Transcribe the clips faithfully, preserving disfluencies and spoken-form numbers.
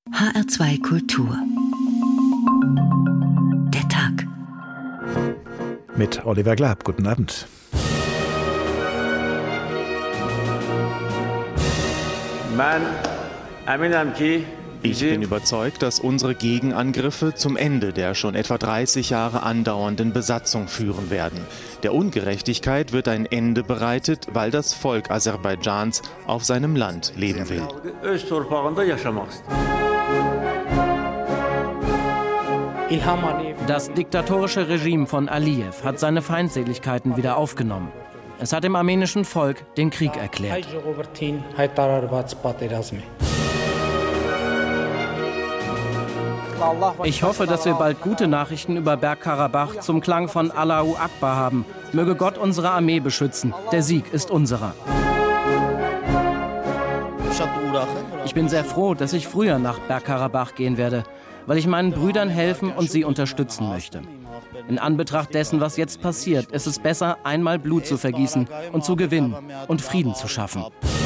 H R zwei Kultur. Der Tag. Mit Oliver Glab. Guten Abend. Ich bin überzeugt, dass unsere Gegenangriffe zum Ende der schon etwa dreißig Jahre andauernden Besatzung führen werden. Der Ungerechtigkeit wird ein Ende bereitet, weil das Volk Aserbaidschans auf seinem Land leben will. Das diktatorische Regime von Aliyev hat seine Feindseligkeiten wieder aufgenommen. Es hat dem armenischen Volk den Krieg erklärt. Ich hoffe, dass wir bald gute Nachrichten über Bergkarabach zum Klang von Allahu Akbar haben. Möge Gott unsere Armee beschützen. Der Sieg ist unserer. Ich bin sehr froh, dass ich früher nach Bergkarabach gehen werde, weil ich meinen Brüdern helfen und sie unterstützen möchte. In Anbetracht dessen, was jetzt passiert, ist es besser, einmal Blut zu vergießen und zu gewinnen und Frieden zu schaffen.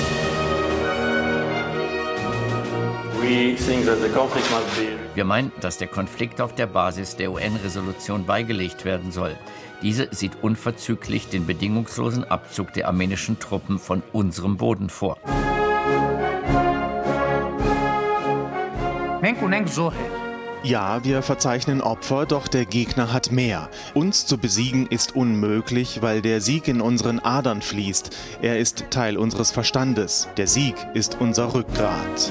Wir meinen, dass der Konflikt auf der Basis der U N-Resolution beigelegt werden soll. Diese sieht unverzüglich den bedingungslosen Abzug der armenischen Truppen von unserem Boden vor. Ja, wir verzeichnen Opfer, doch der Gegner hat mehr. Uns zu besiegen ist unmöglich, weil der Sieg in unseren Adern fließt. Er ist Teil unseres Verstandes. Der Sieg ist unser Rückgrat.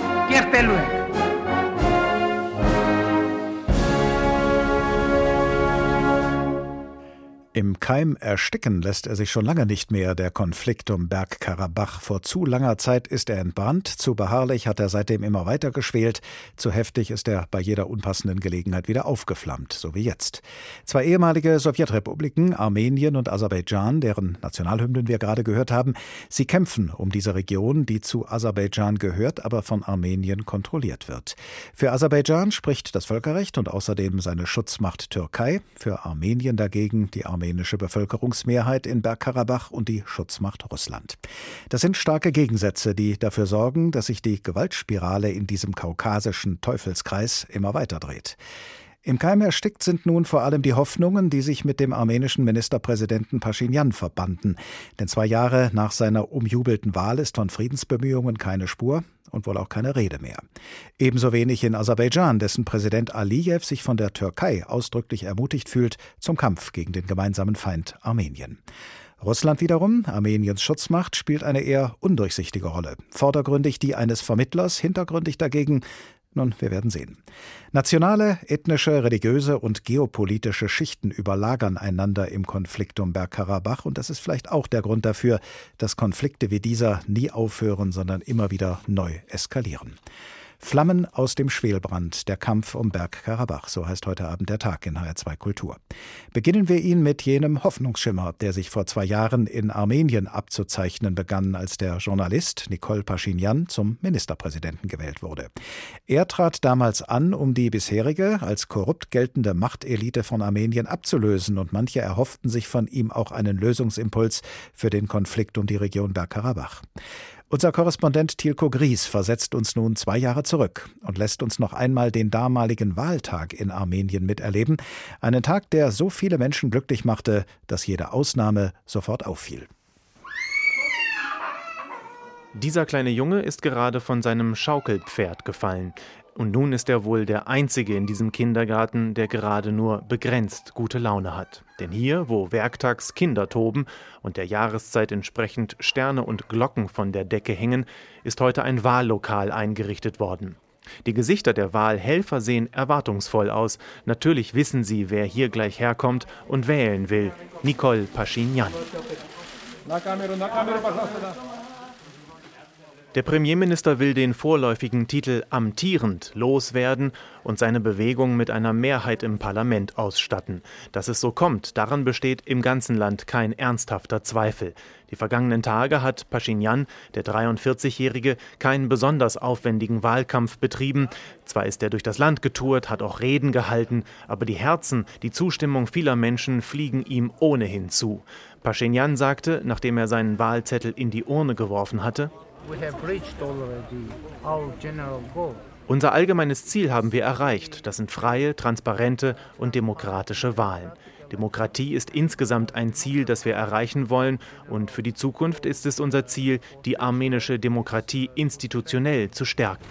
Im Keim ersticken lässt er sich schon lange nicht mehr, der Konflikt um Bergkarabach. Vor zu langer Zeit ist er entbrannt, zu beharrlich hat er seitdem immer weiter geschwelt, zu heftig ist er bei jeder unpassenden Gelegenheit wieder aufgeflammt, so wie jetzt. Zwei ehemalige Sowjetrepubliken, Armenien und Aserbaidschan, deren Nationalhymnen wir gerade gehört haben, sie kämpfen um diese Region, die zu Aserbaidschan gehört, aber von Armenien kontrolliert wird. Für Aserbaidschan spricht das Völkerrecht und außerdem seine Schutzmacht Türkei, für Armenien dagegen die Armenische Bevölkerungsmehrheit in Bergkarabach und die Schutzmacht Russland. Das sind starke Gegensätze, die dafür sorgen, dass sich die Gewaltspirale in diesem kaukasischen Teufelskreis immer weiter dreht. Im Keim erstickt sind nun vor allem die Hoffnungen, die sich mit dem armenischen Ministerpräsidenten Paschinjan verbanden. Denn zwei Jahre nach seiner umjubelten Wahl ist von Friedensbemühungen keine Spur und wohl auch keine Rede mehr. Ebenso wenig in Aserbaidschan, dessen Präsident Aliyev sich von der Türkei ausdrücklich ermutigt fühlt zum Kampf gegen den gemeinsamen Feind Armenien. Russland wiederum, Armeniens Schutzmacht, spielt eine eher undurchsichtige Rolle. Vordergründig die eines Vermittlers, hintergründig dagegen, nun, wir werden sehen. Nationale, ethnische, religiöse und geopolitische Schichten überlagern einander im Konflikt um Bergkarabach und das ist vielleicht auch der Grund dafür, dass Konflikte wie dieser nie aufhören, sondern immer wieder neu eskalieren. Flammen aus dem Schwelbrand, der Kampf um Bergkarabach, so heißt heute Abend der Tag in H R zwei Kultur. Beginnen wir ihn mit jenem Hoffnungsschimmer, der sich vor zwei Jahren in Armenien abzuzeichnen begann, als der Journalist Nikol Paschinjan zum Ministerpräsidenten gewählt wurde. Er trat damals an, um die bisherige, als korrupt geltende Machtelite von Armenien abzulösen und manche erhofften sich von ihm auch einen Lösungsimpuls für den Konflikt um die Region Bergkarabach. Unser Korrespondent Tilko Gries versetzt uns nun zwei Jahre zurück und lässt uns noch einmal den damaligen Wahltag in Armenien miterleben. Einen Tag, der so viele Menschen glücklich machte, dass jede Ausnahme sofort auffiel. Dieser kleine Junge ist gerade von seinem Schaukelpferd gefallen. Und nun ist er wohl der Einzige in diesem Kindergarten, der gerade nur begrenzt gute Laune hat. Denn hier, wo werktags Kinder toben und der Jahreszeit entsprechend Sterne und Glocken von der Decke hängen, ist heute ein Wahllokal eingerichtet worden. Die Gesichter der Wahlhelfer sehen erwartungsvoll aus. Natürlich wissen sie, wer hier gleich herkommt und wählen will. Nikol Paschinjan. Der Premierminister will den vorläufigen Titel amtierend loswerden und seine Bewegung mit einer Mehrheit im Parlament ausstatten. Dass es so kommt, daran besteht im ganzen Land kein ernsthafter Zweifel. Die vergangenen Tage hat Paschinjan, der dreiundvierzigjährige, keinen besonders aufwendigen Wahlkampf betrieben. Zwar ist er durch das Land getourt, hat auch Reden gehalten, aber die Herzen, die Zustimmung vieler Menschen fliegen ihm ohnehin zu. Paschinjan sagte, nachdem er seinen Wahlzettel in die Urne geworfen hatte: Unser allgemeines Ziel haben wir erreicht. Das sind freie, transparente und demokratische Wahlen. Demokratie ist insgesamt ein Ziel, das wir erreichen wollen, und für die Zukunft ist es unser Ziel, die armenische Demokratie institutionell zu stärken.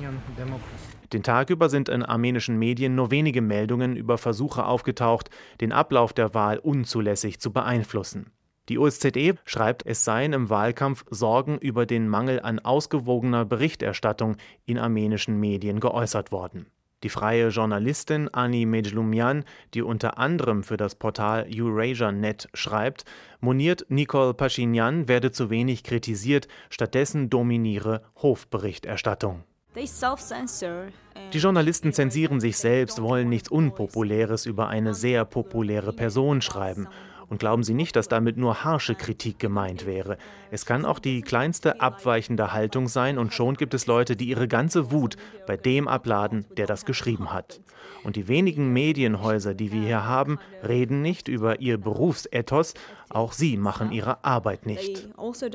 Den Tag über sind in armenischen Medien nur wenige Meldungen über Versuche aufgetaucht, den Ablauf der Wahl unzulässig zu beeinflussen. Die O S Z E schreibt, es seien im Wahlkampf Sorgen über den Mangel an ausgewogener Berichterstattung in armenischen Medien geäußert worden. Die freie Journalistin Ani Mejlumian, die unter anderem für das Portal Eurasia Punkt net schreibt, moniert, Nikol Paschinjan werde zu wenig kritisiert, stattdessen dominiere Hofberichterstattung. Die Journalisten zensieren sich selbst, wollen nichts Unpopuläres über eine sehr populäre Person schreiben. Und glauben Sie nicht, dass damit nur harsche Kritik gemeint wäre. Es kann auch die kleinste abweichende Haltung sein, und schon gibt es Leute, die ihre ganze Wut bei dem abladen, der das geschrieben hat. Und die wenigen Medienhäuser, die wir hier haben, reden nicht über ihr Berufsethos, auch sie machen ihre Arbeit nicht.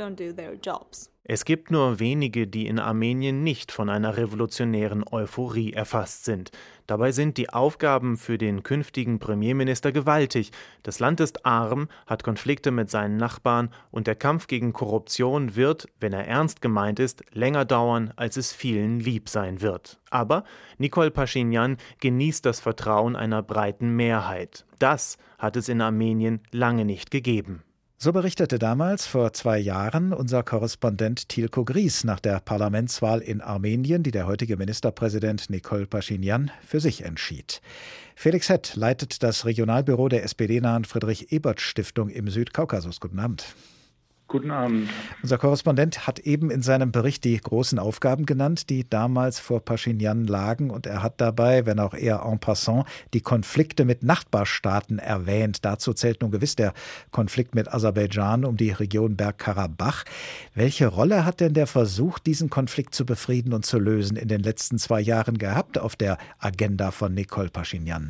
Es gibt nur wenige, die in Armenien nicht von einer revolutionären Euphorie erfasst sind. Dabei sind die Aufgaben für den künftigen Premierminister gewaltig. Das Land ist arm, hat Konflikte mit seinen Nachbarn, und der Kampf gegen Korruption wird, wenn er ernst gemeint ist, länger dauern, als es vielen lieb sein wird. Aber Nikol Paschinjan genießt das Vertrauen einer breiten Mehrheit. Das hat es in Armenien lange nicht gegeben. So berichtete damals vor zwei Jahren unser Korrespondent Tilko Gries nach der Parlamentswahl in Armenien, die der heutige Ministerpräsident Nikol Paschinjan für sich entschied. Felix Hett leitet das Regionalbüro der S P D-nahen Friedrich-Ebert-Stiftung im Südkaukasus. Guten Abend. Guten Abend. Unser Korrespondent hat eben in seinem Bericht die großen Aufgaben genannt, die damals vor Paschinjan lagen. Und er hat dabei, wenn auch eher en passant, die Konflikte mit Nachbarstaaten erwähnt. Dazu zählt nun gewiss der Konflikt mit Aserbaidschan um die Region Bergkarabach. Welche Rolle hat denn der Versuch, diesen Konflikt zu befrieden und zu lösen, in den letzten zwei Jahren gehabt auf der Agenda von Nikol Paschinjan?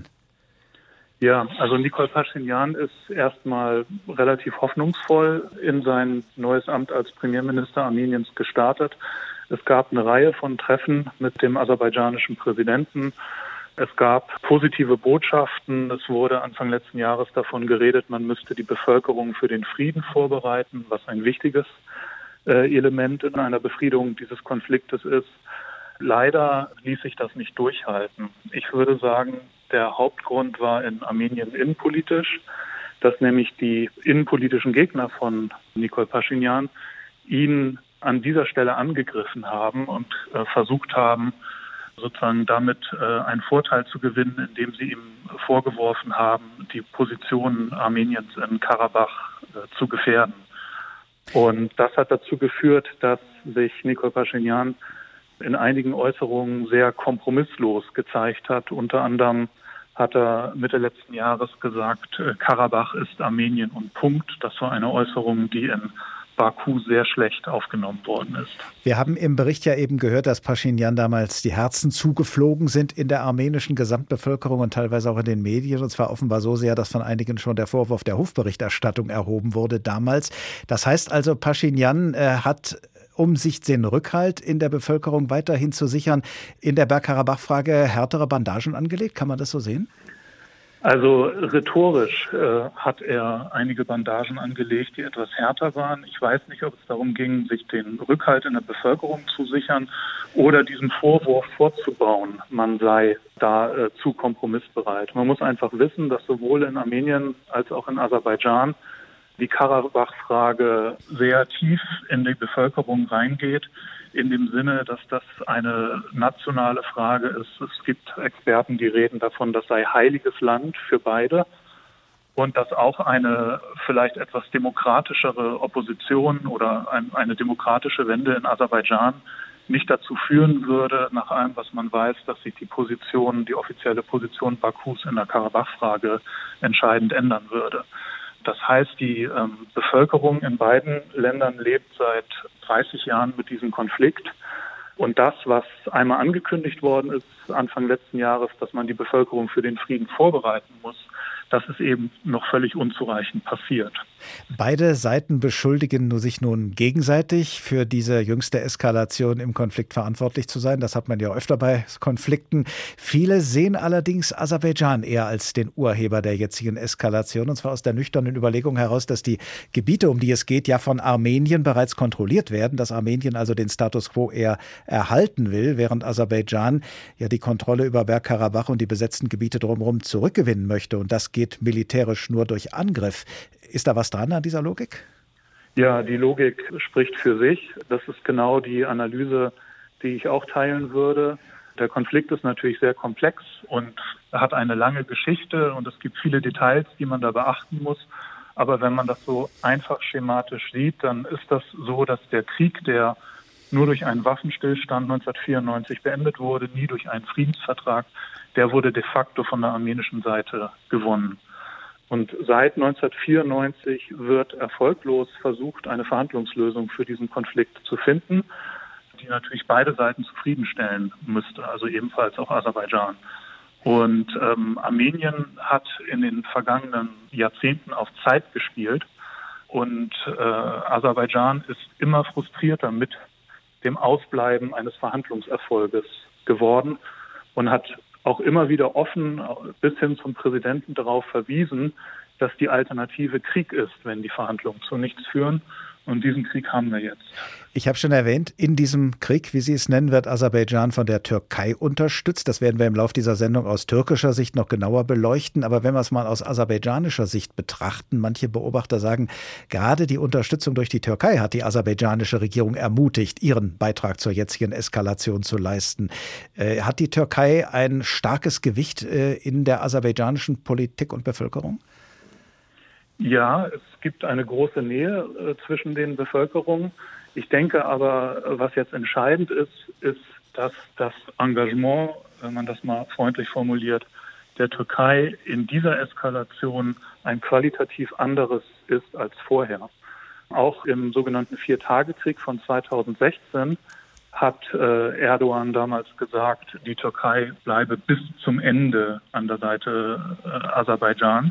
Ja, also Nikol Paschinjan ist erstmal relativ hoffnungsvoll in sein neues Amt als Premierminister Armeniens gestartet. Es gab eine Reihe von Treffen mit dem aserbaidschanischen Präsidenten. Es gab positive Botschaften. Es wurde Anfang letzten Jahres davon geredet, man müsste die Bevölkerung für den Frieden vorbereiten, was ein wichtiges äh, Element in einer Befriedung dieses Konfliktes ist. Leider ließ sich das nicht durchhalten. Ich würde sagen, der Hauptgrund war in Armenien innenpolitisch, dass nämlich die innenpolitischen Gegner von Nikol Paschinjan ihn an dieser Stelle angegriffen haben und äh, versucht haben, sozusagen damit äh, einen Vorteil zu gewinnen, indem sie ihm vorgeworfen haben, die Position Armeniens in Karabach äh, zu gefährden. Und das hat dazu geführt, dass sich Nikol Paschinjan in einigen Äußerungen sehr kompromisslos gezeigt hat. Unter anderem hat er Mitte letzten Jahres gesagt, Karabach ist Armenien und Punkt. Das war eine Äußerung, die in Baku sehr schlecht aufgenommen worden ist. Wir haben im Bericht ja eben gehört, dass Paschinjan damals die Herzen zugeflogen sind in der armenischen Gesamtbevölkerung und teilweise auch in den Medien. Und zwar offenbar so sehr, dass von einigen schon der Vorwurf der Hofberichterstattung erhoben wurde damals. Das heißt also, Paschinjan äh, hat, um sich den Rückhalt in der Bevölkerung weiterhin zu sichern, in der Bergkarabach-Frage härtere Bandagen angelegt. Kann man das so sehen? Also rhetorisch äh, hat er einige Bandagen angelegt, die etwas härter waren. Ich weiß nicht, ob es darum ging, sich den Rückhalt in der Bevölkerung zu sichern oder diesen Vorwurf vorzubauen, man sei da äh, zu kompromissbereit. Man muss einfach wissen, dass sowohl in Armenien als auch in Aserbaidschan die Karabach-Frage sehr tief in die Bevölkerung reingeht, in dem Sinne, dass das eine nationale Frage ist. Es gibt Experten, die reden davon, das sei heiliges Land für beide und dass auch eine vielleicht etwas demokratischere Opposition oder ein, eine demokratische Wende in Aserbaidschan nicht dazu führen würde, nach allem, was man weiß, dass sich die Position, die offizielle Position Bakus in der Karabach-Frage entscheidend ändern würde. Das heißt, die ähm, Bevölkerung in beiden Ländern lebt seit dreißig Jahren mit diesem Konflikt. Und das, was einmal angekündigt worden ist, Anfang letzten Jahres, dass man die Bevölkerung für den Frieden vorbereiten muss, das ist eben noch völlig unzureichend passiert. Beide Seiten beschuldigen nur sich nun gegenseitig, für diese jüngste Eskalation im Konflikt verantwortlich zu sein. Das hat man ja öfter bei Konflikten. Viele sehen allerdings Aserbaidschan eher als den Urheber der jetzigen Eskalation, und zwar aus der nüchternen Überlegung heraus, dass die Gebiete, um die es geht, ja von Armenien bereits kontrolliert werden, dass Armenien also den Status quo eher erhalten will, während Aserbaidschan ja die Kontrolle über Bergkarabach und die besetzten Gebiete drumherum zurückgewinnen möchte, und das geht militärisch nur durch Angriff. Ist da was dran an dieser Logik? Ja, die Logik spricht für sich. Das ist genau die Analyse, die ich auch teilen würde. Der Konflikt ist natürlich sehr komplex und hat eine lange Geschichte, und es gibt viele Details, die man da beachten muss. Aber wenn man das so einfach schematisch sieht, dann ist das so, dass der Krieg, der nur durch einen Waffenstillstand neunzehnhundertvierundneunzig beendet wurde, nie durch einen Friedensvertrag, der wurde de facto von der armenischen Seite gewonnen. Und seit neunzehnhundertvierundneunzig wird erfolglos versucht, eine Verhandlungslösung für diesen Konflikt zu finden, die natürlich beide Seiten zufriedenstellen müsste, also ebenfalls auch Aserbaidschan. Und ähm, Armenien hat in den vergangenen Jahrzehnten auf Zeit gespielt, und äh, Aserbaidschan ist immer frustrierter mit dem Ausbleiben eines Verhandlungserfolges geworden und hat auch immer wieder offen bis hin zum Präsidenten darauf verwiesen, dass die Alternative Krieg ist, wenn die Verhandlungen zu nichts führen. Und diesen Krieg haben wir jetzt. Ich habe schon erwähnt, in diesem Krieg, wie Sie es nennen, wird Aserbaidschan von der Türkei unterstützt. Das werden wir im Laufe dieser Sendung aus türkischer Sicht noch genauer beleuchten. Aber wenn wir es mal aus aserbaidschanischer Sicht betrachten, manche Beobachter sagen, gerade die Unterstützung durch die Türkei hat die aserbaidschanische Regierung ermutigt, ihren Beitrag zur jetzigen Eskalation zu leisten. Äh, hat die Türkei ein starkes Gewicht äh, in der aserbaidschanischen Politik und Bevölkerung? Ja, es gibt eine große Nähe äh, zwischen den Bevölkerungen. Ich denke aber, was jetzt entscheidend ist, ist, dass das Engagement, wenn man das mal freundlich formuliert, der Türkei in dieser Eskalation ein qualitativ anderes ist als vorher. Auch im sogenannten Vier-Tage-Krieg von zweitausendsechzehn hat äh, Erdogan damals gesagt, die Türkei bleibe bis zum Ende an der Seite äh, Aserbaidschans.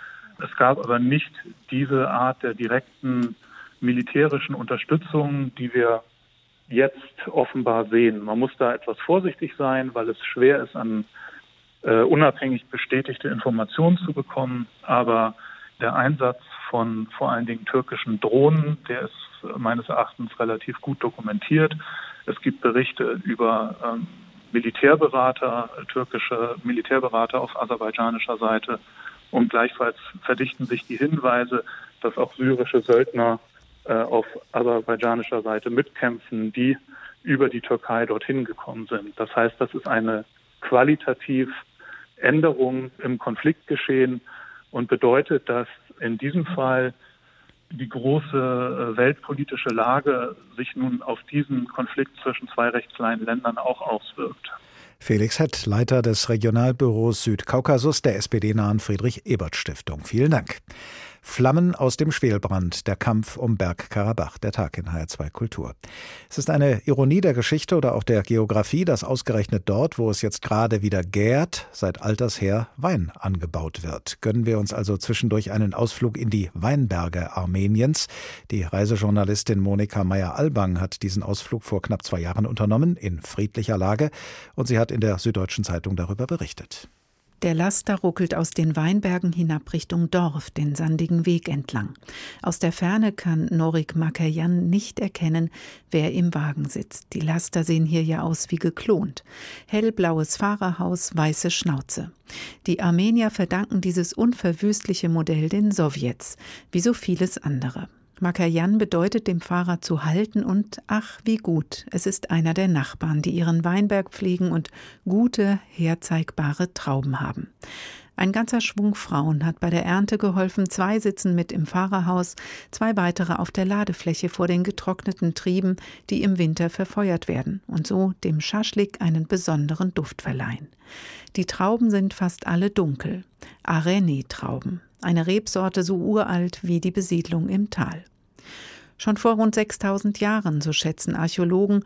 Es gab aber nicht diese Art der direkten militärischen Unterstützung, die wir jetzt offenbar sehen. Man muss da etwas vorsichtig sein, weil es schwer ist, an äh, unabhängig bestätigte Informationen zu bekommen. Aber der Einsatz von vor allen Dingen türkischen Drohnen, der ist meines Erachtens relativ gut dokumentiert. Es gibt Berichte über ähm, Militärberater, türkische Militärberater auf aserbaidschanischer Seite. Und gleichfalls verdichten sich die Hinweise, dass auch syrische Söldner äh, auf aserbaidschanischer Seite mitkämpfen, die über die Türkei dorthin gekommen sind. Das heißt, das ist eine qualitativ Änderung im Konfliktgeschehen und bedeutet, dass in diesem Fall die große äh, weltpolitische Lage sich nun auf diesen Konflikt zwischen zwei rechtsfreien Ländern auch auswirkt. Felix Hett, Leiter des Regionalbüros Südkaukasus der S P D-nahen Friedrich-Ebert-Stiftung. Vielen Dank. Flammen aus dem Schwelbrand, der Kampf um Bergkarabach, der Tag in H R zwei Kultur. Es ist eine Ironie der Geschichte oder auch der Geografie, dass ausgerechnet dort, wo es jetzt gerade wieder gärt, seit alters her Wein angebaut wird. Gönnen wir uns also zwischendurch einen Ausflug in die Weinberge Armeniens. Die Reisejournalistin Monika Meyer-Albang hat diesen Ausflug vor knapp zwei Jahren unternommen, in friedlicher Lage, und sie hat in der Süddeutschen Zeitung darüber berichtet. Der Laster ruckelt aus den Weinbergen hinab Richtung Dorf, den sandigen Weg entlang. Aus der Ferne kann Norik Makerjan nicht erkennen, wer im Wagen sitzt. Die Laster sehen hier ja aus wie geklont. Hellblaues Fahrerhaus, weiße Schnauze. Die Armenier verdanken dieses unverwüstliche Modell den Sowjets, wie so vieles andere. Makerjan bedeutet dem Fahrer zu halten und ach, wie gut, es ist einer der Nachbarn, die ihren Weinberg pflegen und gute, herzeigbare Trauben haben. Ein ganzer Schwung Frauen hat bei der Ernte geholfen, zwei sitzen mit im Fahrerhaus, zwei weitere auf der Ladefläche vor den getrockneten Trieben, die im Winter verfeuert werden und so dem Schaschlik einen besonderen Duft verleihen. Die Trauben sind fast alle dunkel, Areni-Trauben, eine Rebsorte so uralt wie die Besiedlung im Tal. Schon vor rund sechstausend Jahren, so schätzen Archäologen,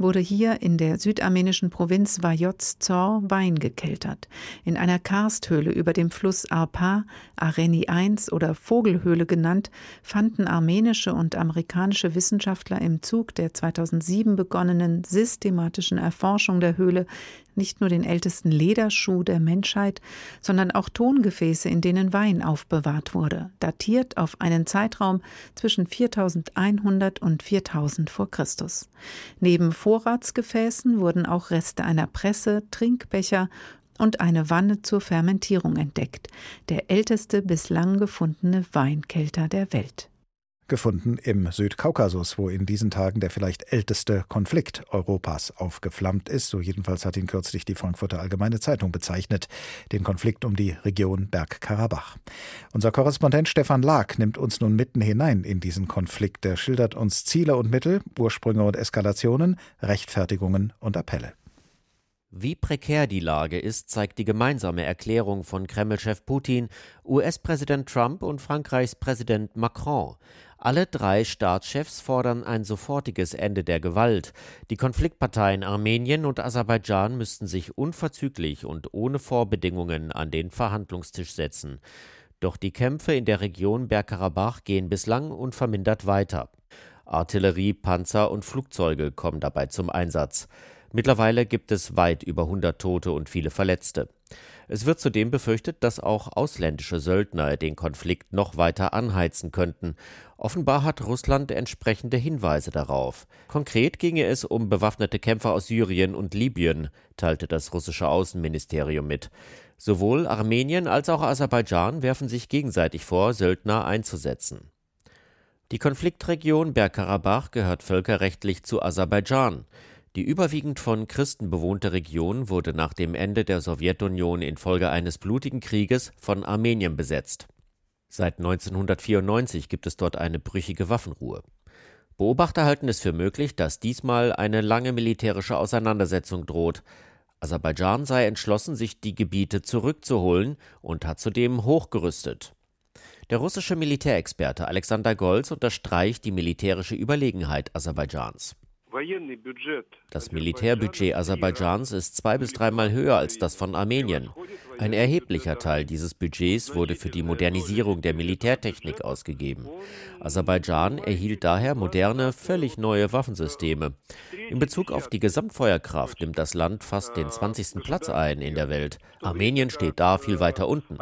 wurde hier in der südarmenischen Provinz Vajotz Zor Wein gekeltert. In einer Karsthöhle über dem Fluss Arpa, Areni eins oder Vogelhöhle genannt, fanden armenische und amerikanische Wissenschaftler im Zug der zweitausendsieben begonnenen systematischen Erforschung der Höhle nicht nur den ältesten Lederschuh der Menschheit, sondern auch Tongefäße, in denen Wein aufbewahrt wurde, datiert auf einen Zeitraum zwischen viertausendeinhundert und viertausend vor Christus. Neben Vorratsgefäßen wurden auch Reste einer Presse, Trinkbecher und eine Wanne zur Fermentierung entdeckt, der älteste bislang gefundene Weinkelter der Welt. Gefunden im Südkaukasus, wo in diesen Tagen der vielleicht älteste Konflikt Europas aufgeflammt ist. So jedenfalls hat ihn kürzlich die Frankfurter Allgemeine Zeitung bezeichnet, den Konflikt um die Region Bergkarabach. Unser Korrespondent Stefan Lag nimmt uns nun mitten hinein in diesen Konflikt. Er schildert uns Ziele und Mittel, Ursprünge und Eskalationen, Rechtfertigungen und Appelle. Wie prekär die Lage ist, zeigt die gemeinsame Erklärung von Kreml-Chef Putin, U S-Präsident Trump und Frankreichs Präsident Macron. Alle drei Staatschefs fordern ein sofortiges Ende der Gewalt. Die Konfliktparteien Armenien und Aserbaidschan müssten sich unverzüglich und ohne Vorbedingungen an den Verhandlungstisch setzen. Doch die Kämpfe in der Region Bergkarabach gehen bislang unvermindert weiter. Artillerie, Panzer und Flugzeuge kommen dabei zum Einsatz. Mittlerweile gibt es weit über hundert Tote und viele Verletzte. Es wird zudem befürchtet, dass auch ausländische Söldner den Konflikt noch weiter anheizen könnten. Offenbar hat Russland entsprechende Hinweise darauf. Konkret ginge es um bewaffnete Kämpfer aus Syrien und Libyen, teilte das russische Außenministerium mit. Sowohl Armenien als auch Aserbaidschan werfen sich gegenseitig vor, Söldner einzusetzen. Die Konfliktregion Bergkarabach gehört völkerrechtlich zu Aserbaidschan. Die überwiegend von Christen bewohnte Region wurde nach dem Ende der Sowjetunion infolge eines blutigen Krieges von Armenien besetzt. Seit neunzehnhundertvierundneunzig gibt es dort eine brüchige Waffenruhe. Beobachter halten es für möglich, dass diesmal eine lange militärische Auseinandersetzung droht. Aserbaidschan sei entschlossen, sich die Gebiete zurückzuholen und hat zudem hochgerüstet. Der russische Militärexperte Alexander Golz unterstreicht die militärische Überlegenheit Aserbaidschans. Das Militärbudget Aserbaidschans ist zwei- bis dreimal höher als das von Armenien. Ein erheblicher Teil dieses Budgets wurde für die Modernisierung der Militärtechnik ausgegeben. Aserbaidschan erhielt daher moderne, völlig neue Waffensysteme. In Bezug auf die Gesamtfeuerkraft nimmt das Land fast den zwanzigsten Platz ein in der Welt. Armenien steht da viel weiter unten.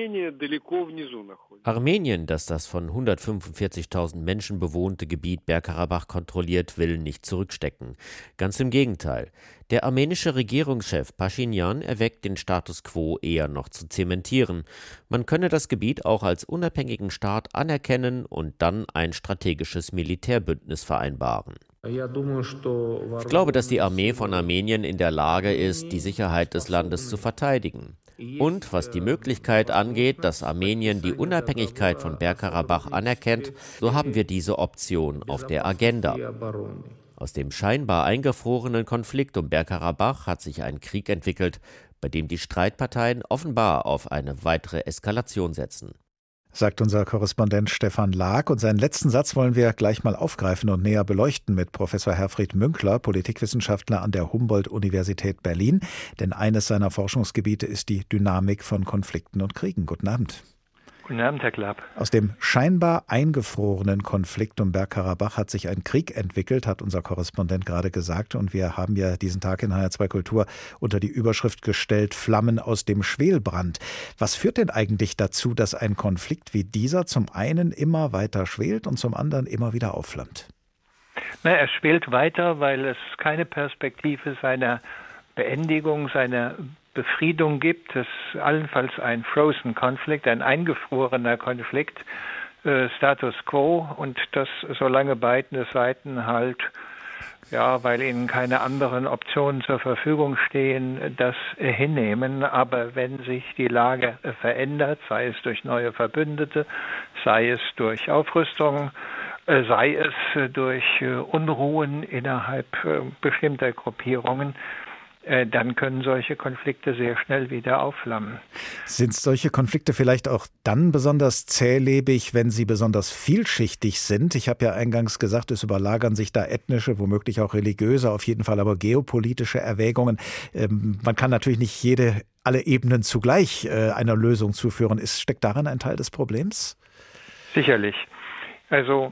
Armenien, das das von hundertfünfundvierzigtausend Menschen bewohnte Gebiet Bergkarabach kontrolliert, will nicht zurückstecken. Ganz im Gegenteil. Der armenische Regierungschef Paschinjan erweckt den Status quo eher noch zu zementieren. Man könne das Gebiet auch als unabhängigen Staat anerkennen und dann ein strategisches Militärbündnis vereinbaren. Ich glaube, dass die Armee von Armenien in der Lage ist, die Sicherheit des Landes zu verteidigen. Und was die Möglichkeit angeht, dass Armenien die Unabhängigkeit von Bergkarabach anerkennt, so haben wir diese Option auf der Agenda. Aus dem scheinbar eingefrorenen Konflikt um Bergkarabach hat sich ein Krieg entwickelt, bei dem die Streitparteien offenbar auf eine weitere Eskalation setzen. Sagt unser Korrespondent Stefan Lag. Und seinen letzten Satz wollen wir gleich mal aufgreifen und näher beleuchten mit Professor Herfried Münkler, Politikwissenschaftler an der Humboldt-Universität Berlin. Denn eines seiner Forschungsgebiete ist die Dynamik von Konflikten und Kriegen. Guten Abend. Guten Abend, Herr Klapp. Aus dem scheinbar eingefrorenen Konflikt um Bergkarabach hat sich ein Krieg entwickelt, hat unser Korrespondent gerade gesagt. Und wir haben ja diesen Tag in H R zwei Kultur unter die Überschrift gestellt, Flammen aus dem Schwelbrand. Was führt denn eigentlich dazu, dass ein Konflikt wie dieser zum einen immer weiter schwelt und zum anderen immer wieder aufflammt? Na, er schwelt weiter, weil es keine Perspektive seiner Beendigung, seiner Befriedung gibt. Es ist allenfalls ein Frozen Conflict, ein eingefrorener Konflikt, äh, Status Quo, und das solange beide Seiten halt, ja, weil ihnen keine anderen Optionen zur Verfügung stehen, das äh, hinnehmen. Aber wenn sich die Lage äh, verändert, sei es durch neue Verbündete, sei es durch Aufrüstung, äh, sei es äh, durch äh, Unruhen innerhalb äh, bestimmter Gruppierungen, dann können solche Konflikte sehr schnell wieder aufflammen. Sind solche Konflikte vielleicht auch dann besonders zählebig, wenn sie besonders vielschichtig sind? Ich habe ja eingangs gesagt, es überlagern sich da ethnische, womöglich auch religiöse, auf jeden Fall aber geopolitische Erwägungen. Ähm, man kann natürlich nicht jede, alle Ebenen zugleich äh, einer Lösung zuführen. Ist, steckt darin ein Teil des Problems? Sicherlich. Also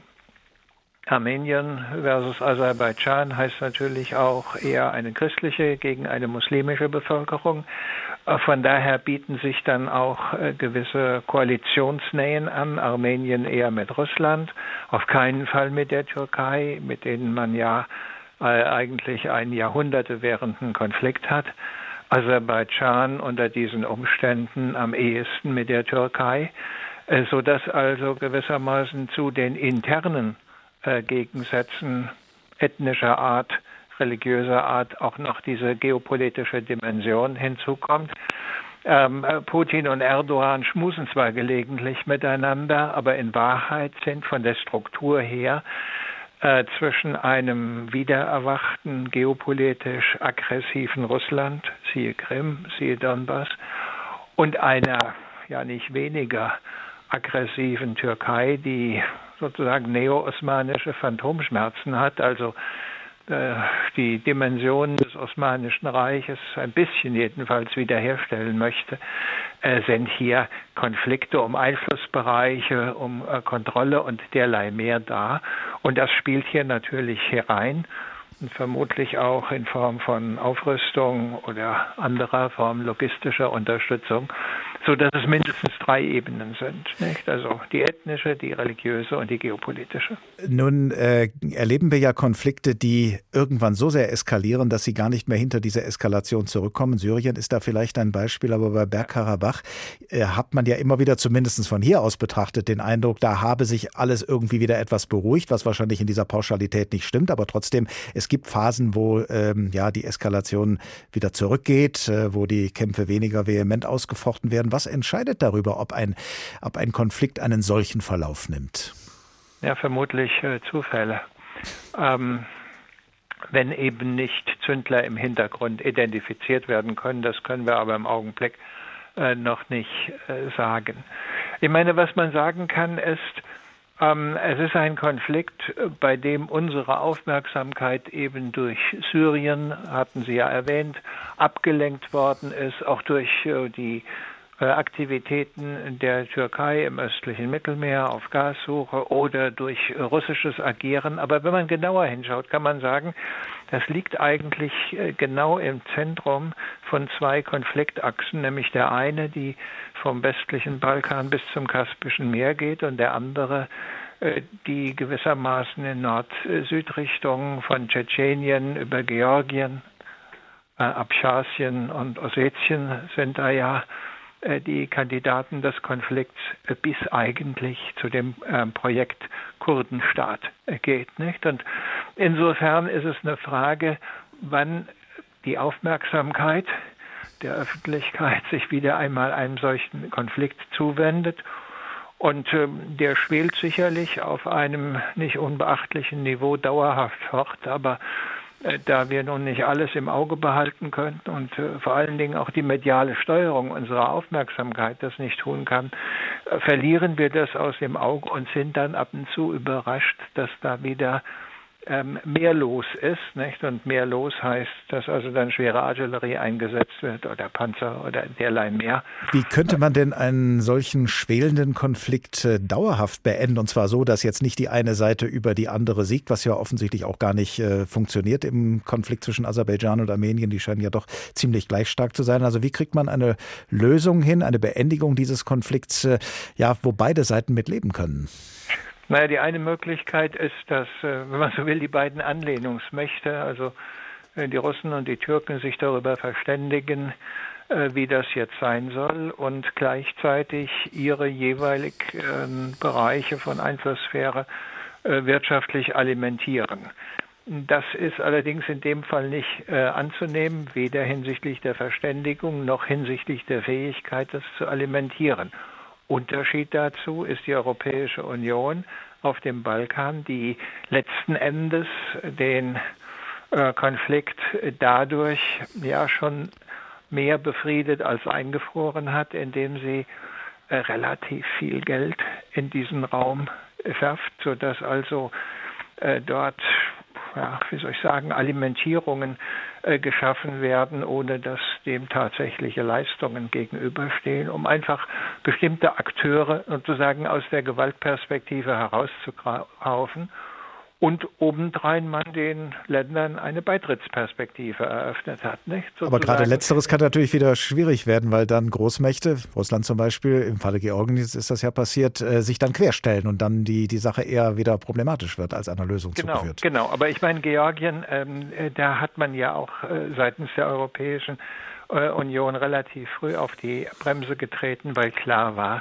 Armenien versus Aserbaidschan heißt natürlich auch eher eine christliche gegen eine muslimische Bevölkerung. Von daher bieten sich dann auch gewisse Koalitionsnähen an. Armenien eher mit Russland, auf keinen Fall mit der Türkei, mit denen man ja eigentlich einen Jahrhunderte währenden Konflikt hat. Aserbaidschan unter diesen Umständen am ehesten mit der Türkei, sodass also gewissermaßen zu den internen Gegensätzen ethnischer Art, religiöser Art auch noch diese geopolitische Dimension hinzukommt. Ähm, Putin und Erdogan schmusen zwar gelegentlich miteinander, aber in Wahrheit sind von der Struktur her äh, zwischen einem wiedererwachten, geopolitisch aggressiven Russland, siehe Krim, siehe Donbass, und einer ja nicht weniger aggressiven Türkei, die sozusagen neo-osmanische Phantomschmerzen hat, also äh, die Dimensionen des Osmanischen Reiches ein bisschen jedenfalls wiederherstellen möchte, äh, sind hier Konflikte um Einflussbereiche, um äh, Kontrolle und derlei mehr da. Und das spielt hier natürlich herein und vermutlich auch in Form von Aufrüstung oder anderer Form logistischer Unterstützung, so dass es mindestens drei Ebenen sind, nicht? Also die ethnische, die religiöse und die geopolitische. Nun äh, erleben wir ja Konflikte, die irgendwann so sehr eskalieren, dass sie gar nicht mehr hinter diese Eskalation zurückkommen. Syrien ist da vielleicht ein Beispiel, aber bei Bergkarabach äh, hat man ja immer wieder, zumindest von hier aus betrachtet, den Eindruck, da habe sich alles irgendwie wieder etwas beruhigt, was wahrscheinlich in dieser Pauschalität nicht stimmt, aber trotzdem, es gibt Phasen, wo ähm, ja die Eskalation wieder zurückgeht, äh, wo die Kämpfe weniger vehement ausgefochten werden. Was entscheidet darüber, ob ein, ob ein Konflikt einen solchen Verlauf nimmt? Ja, vermutlich äh, Zufälle. Ähm, wenn eben nicht Zündler im Hintergrund identifiziert werden können, das können wir aber im Augenblick äh, noch nicht äh, sagen. Ich meine, was man sagen kann, ist, ähm, es ist ein Konflikt, bei dem unsere Aufmerksamkeit eben durch Syrien, hatten Sie ja erwähnt, abgelenkt worden ist, auch durch äh, die Aktivitäten der Türkei im östlichen Mittelmeer auf Gassuche oder durch russisches Agieren. Aber wenn man genauer hinschaut, kann man sagen, das liegt eigentlich genau im Zentrum von zwei Konfliktachsen, nämlich der eine, die vom westlichen Balkan bis zum Kaspischen Meer geht, und der andere, die gewissermaßen in Nord-Süd-Richtung von Tschetschenien über Georgien, Abchasien und Ossetien sind da ja die Kandidaten des Konflikts bis eigentlich zu dem äh, Projekt Kurdenstaat geht, nicht? Und insofern ist es eine Frage, wann die Aufmerksamkeit der Öffentlichkeit sich wieder einmal einem solchen Konflikt zuwendet. Und äh, der schwelt sicherlich auf einem nicht unbeachtlichen Niveau dauerhaft fort, aber da wir nun nicht alles im Auge behalten können und äh, vor allen Dingen auch die mediale Steuerung unserer Aufmerksamkeit das nicht tun kann, äh, verlieren wir das aus dem Auge und sind dann ab und zu überrascht, dass da wieder ähm, mehr los ist, nicht? Und mehr los heißt, dass also dann schwere Artillerie eingesetzt wird oder Panzer oder derlei mehr. Wie könnte man denn einen solchen schwelenden Konflikt äh, dauerhaft beenden? Und zwar so, dass jetzt nicht die eine Seite über die andere siegt, was ja offensichtlich auch gar nicht äh, funktioniert im Konflikt zwischen Aserbaidschan und Armenien. Die scheinen ja doch ziemlich gleich stark zu sein. Also wie kriegt man eine Lösung hin, eine Beendigung dieses Konflikts, äh, ja, wo beide Seiten mitleben können? Naja, die eine Möglichkeit ist, dass, wenn man so will, die beiden Anlehnungsmächte, also die Russen und die Türken, sich darüber verständigen, wie das jetzt sein soll und gleichzeitig ihre jeweiligen Bereiche von Einflusssphäre wirtschaftlich alimentieren. Das ist allerdings in dem Fall nicht anzunehmen, weder hinsichtlich der Verständigung noch hinsichtlich der Fähigkeit, das zu alimentieren. Unterschied dazu ist die Europäische Union auf dem Balkan, die letzten Endes den äh, Konflikt dadurch ja schon mehr befriedet als eingefroren hat, indem sie äh, relativ viel Geld in diesen Raum schafft, sodass also äh, dort, ja, wie soll ich sagen, Alimentierungen äh, geschaffen werden, ohne dass dem tatsächliche Leistungen gegenüberstehen, um einfach bestimmte Akteure sozusagen aus der Gewaltperspektive herauszukaufen und obendrein man den Ländern eine Beitrittsperspektive eröffnet hat. Nicht? Aber gerade Letzteres kann natürlich wieder schwierig werden, weil dann Großmächte, Russland zum Beispiel, im Falle Georgiens ist das ja passiert, äh, sich dann querstellen und dann die, die Sache eher wieder problematisch wird, als einer Lösung genau, zugeführt. Genau, aber ich meine, Georgien, ähm, da hat man ja auch äh, seitens der Europäischen äh, Union relativ früh auf die Bremse getreten, weil klar war,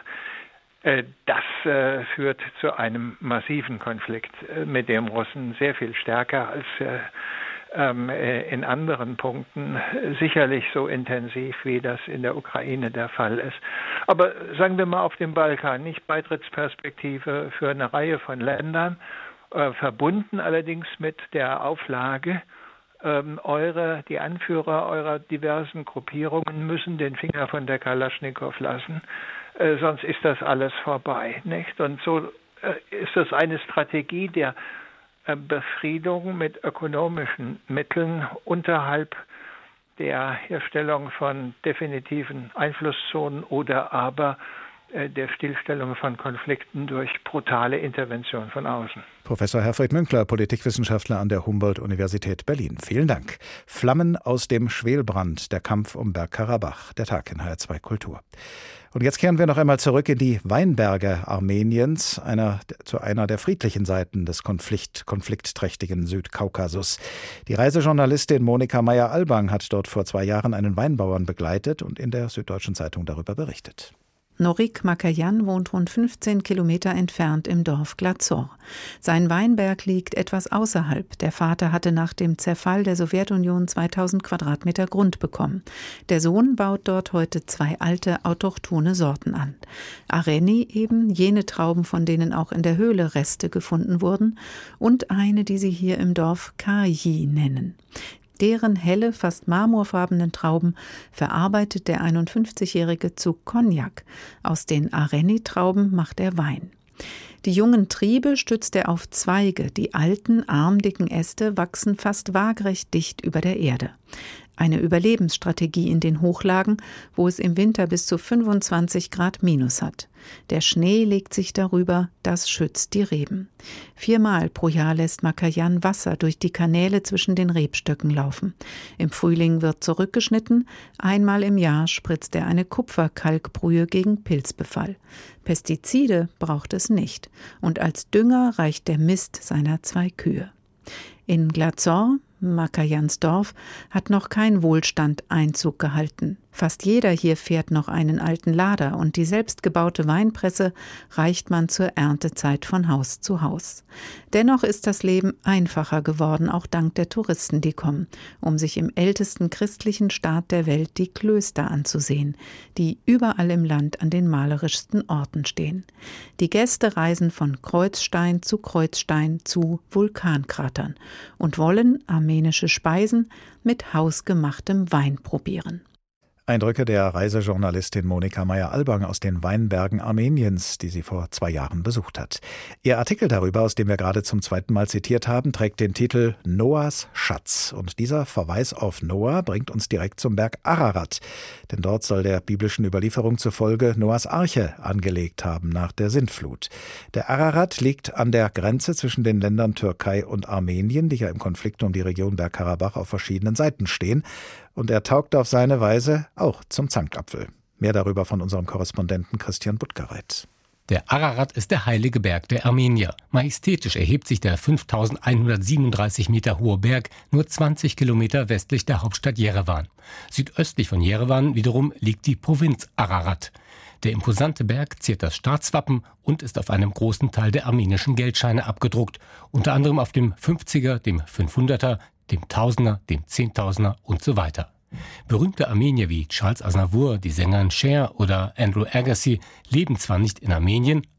das äh, führt zu einem massiven Konflikt äh, mit dem Russen, sehr viel stärker als äh, ähm, in anderen Punkten, sicherlich so intensiv, wie das in der Ukraine der Fall ist. Aber sagen wir mal auf dem Balkan, nicht Beitrittsperspektive für eine Reihe von Ländern, äh, verbunden allerdings mit der Auflage, ähm, eure, die Anführer eurer diversen Gruppierungen müssen den Finger von der Kalaschnikow lassen. Äh, sonst ist das alles vorbei, nicht? Und so äh, ist das eine Strategie der äh, Befriedung mit ökonomischen Mitteln unterhalb der Herstellung von definitiven Einflusszonen oder aber äh, der Stillstellung von Konflikten durch brutale Intervention von außen. Professor Herfried Münkler, Politikwissenschaftler an der Humboldt-Universität Berlin. Vielen Dank. Flammen aus dem Schwelbrand, der Kampf um Bergkarabach, der Tag in H R zwei Kultur. Und jetzt kehren wir noch einmal zurück in die Weinberge Armeniens, einer, zu einer der friedlichen Seiten des Konflikt, konfliktträchtigen Südkaukasus. Die Reisejournalistin Monika Meyer-Albang hat dort vor zwei Jahren einen Weinbauern begleitet und in der Süddeutschen Zeitung darüber berichtet. Norik Makayan wohnt rund fünfzehn Kilometer entfernt im Dorf Glazor. Sein Weinberg liegt etwas außerhalb. Der Vater hatte nach dem Zerfall der Sowjetunion zweitausend Quadratmeter Grund bekommen. Der Sohn baut dort heute zwei alte autochthone Sorten an. Areni eben, jene Trauben, von denen auch in der Höhle Reste gefunden wurden, und eine, die sie hier im Dorf Kaji nennen. Deren helle, fast marmorfarbenen Trauben verarbeitet der einundfünfzigjährige zu Cognac. Aus den Areni-Trauben macht er Wein. Die jungen Triebe stützt er auf Zweige. Die alten, armdicken Äste wachsen fast waagrecht dicht über der Erde. Eine Überlebensstrategie in den Hochlagen, wo es im Winter bis zu fünfundzwanzig Grad minus hat. Der Schnee legt sich darüber, das schützt die Reben. Viermal pro Jahr lässt Makayan Wasser durch die Kanäle zwischen den Rebstöcken laufen. Im Frühling wird zurückgeschnitten, einmal im Jahr spritzt er eine Kupferkalkbrühe gegen Pilzbefall. Pestizide braucht es nicht und als Dünger reicht der Mist seiner zwei Kühe. In Glazor, Makayans Dorf, hat noch kein Wohlstand Einzug gehalten. Fast jeder hier fährt noch einen alten Lader und die selbstgebaute Weinpresse reicht man zur Erntezeit von Haus zu Haus. Dennoch ist das Leben einfacher geworden, auch dank der Touristen, die kommen, um sich im ältesten christlichen Staat der Welt die Klöster anzusehen, die überall im Land an den malerischsten Orten stehen. Die Gäste reisen von Kreuzstein zu Kreuzstein zu Vulkankratern und wollen armenische Speisen mit hausgemachtem Wein probieren. Eindrücke der Reisejournalistin Monika Meyer-Albang aus den Weinbergen Armeniens, die sie vor zwei Jahren besucht hat. Ihr Artikel darüber, aus dem wir gerade zum zweiten Mal zitiert haben, trägt den Titel Noahs Schatz. Und dieser Verweis auf Noah bringt uns direkt zum Berg Ararat. Denn dort soll der biblischen Überlieferung zufolge Noahs Arche angelegt haben nach der Sintflut. Der Ararat liegt an der Grenze zwischen den Ländern Türkei und Armenien, die ja im Konflikt um die Region Bergkarabach auf verschiedenen Seiten stehen. Und er taugt auf seine Weise auch zum Zankapfel. Mehr darüber von unserem Korrespondenten Christian Buttgereit. Der Ararat ist der heilige Berg der Armenier. Majestätisch erhebt sich der fünftausendeinhundertsiebenunddreißig Meter hohe Berg nur zwanzig Kilometer westlich der Hauptstadt Jerewan. Südöstlich von Jerewan wiederum liegt die Provinz Ararat. Der imposante Berg ziert das Staatswappen und ist auf einem großen Teil der armenischen Geldscheine abgedruckt, unter anderem auf dem fünfziger, dem fünfhunderter, dem Tausender, dem Zehntausender und so weiter. Berühmte Armenier wie Charles Aznavour, die Sängerin Cher oder Andrew Agassi leben zwar nicht in Armenien,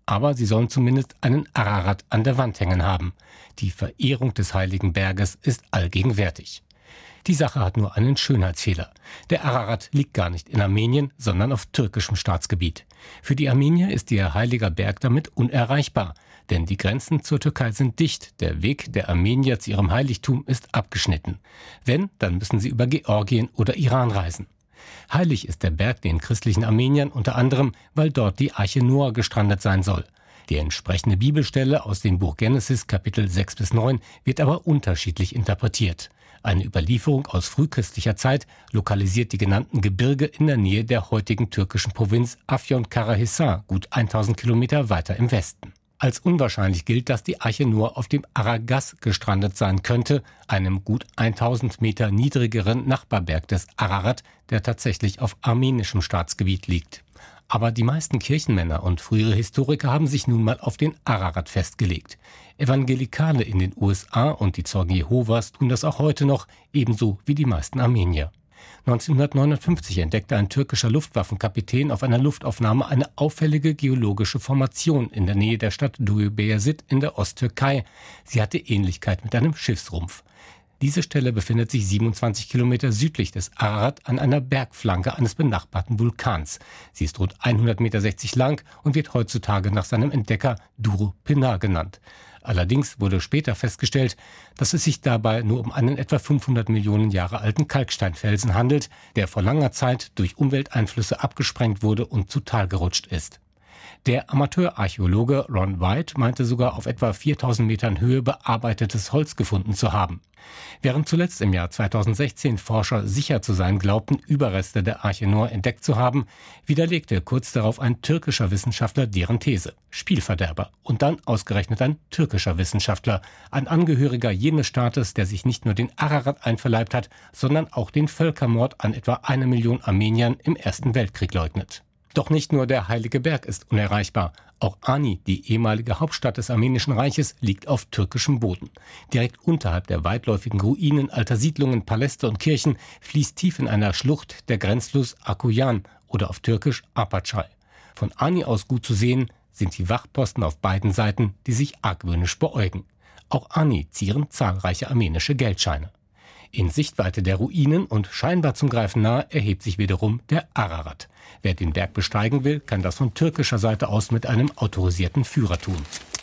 Aber sie sollen zumindest einen Ararat an der Wand hängen haben. Die Verehrung des heiligen Berges ist allgegenwärtig. Die Sache hat nur einen Schönheitsfehler. Der Ararat liegt gar nicht in Armenien, sondern auf türkischem Staatsgebiet. Für die Armenier ist ihr heiliger Berg damit unerreichbar. Denn die Grenzen zur Türkei sind dicht. Der Weg der Armenier zu ihrem Heiligtum ist abgeschnitten. Wenn, dann müssen sie über Georgien oder Iran reisen. Heilig ist der Berg den christlichen Armeniern unter anderem, weil dort die Arche Noah gestrandet sein soll. Die entsprechende Bibelstelle aus dem Buch Genesis Kapitel sechs bis neun wird aber unterschiedlich interpretiert. Eine Überlieferung aus frühchristlicher Zeit lokalisiert die genannten Gebirge in der Nähe der heutigen türkischen Provinz Afyonkarahisar, gut tausend Kilometer weiter im Westen. Als unwahrscheinlich gilt, dass die Arche nur auf dem Aragas gestrandet sein könnte, einem gut tausend Meter niedrigeren Nachbarberg des Ararat, der tatsächlich auf armenischem Staatsgebiet liegt. Aber die meisten Kirchenmänner und frühere Historiker haben sich nun mal auf den Ararat festgelegt. Evangelikale in den U S A und die Zeugen Jehovas tun das auch heute noch, ebenso wie die meisten Armenier. neunzehnhundertneunundfünfzig entdeckte ein türkischer Luftwaffenkapitän auf einer Luftaufnahme eine auffällige geologische Formation in der Nähe der Stadt Duyubeyazit in der Osttürkei. Sie hatte Ähnlichkeit mit einem Schiffsrumpf. Diese Stelle befindet sich siebenundzwanzig Kilometer südlich des Ararat an einer Bergflanke eines benachbarten Vulkans. Sie ist rund hundert Meter sechzig lang und wird heutzutage nach seinem Entdecker Duru Pinar genannt. Allerdings wurde später festgestellt, dass es sich dabei nur um einen etwa fünfhundert Millionen Jahre alten Kalksteinfelsen handelt, der vor langer Zeit durch Umwelteinflüsse abgesprengt wurde und zu Tal gerutscht ist. Der Amateurarchäologe Ron White meinte sogar auf etwa viertausend Metern Höhe bearbeitetes Holz gefunden zu haben. Während zuletzt im Jahr zweitausendsechzehn Forscher sicher zu sein glaubten, Überreste der Arche Noah entdeckt zu haben, widerlegte kurz darauf ein türkischer Wissenschaftler deren These. Spielverderber. Und dann ausgerechnet ein türkischer Wissenschaftler, ein Angehöriger jenes Staates, der sich nicht nur den Ararat einverleibt hat, sondern auch den Völkermord an etwa eine Million Armeniern im Ersten Weltkrieg leugnet. Doch nicht nur der Heilige Berg ist unerreichbar. Auch Ani, die ehemalige Hauptstadt des Armenischen Reiches, liegt auf türkischem Boden. Direkt unterhalb der weitläufigen Ruinen alter Siedlungen, Paläste und Kirchen fließt tief in einer Schlucht der Grenzfluss Akuyan oder auf Türkisch Apacay. Von Ani aus gut zu sehen sind die Wachposten auf beiden Seiten, die sich argwöhnisch beäugen. Auch Ani zieren zahlreiche armenische Geldscheine. In Sichtweite der Ruinen und scheinbar zum Greifen nahe erhebt sich wiederum der Ararat. Wer den Berg besteigen will, kann das von türkischer Seite aus mit einem autorisierten Führer tun.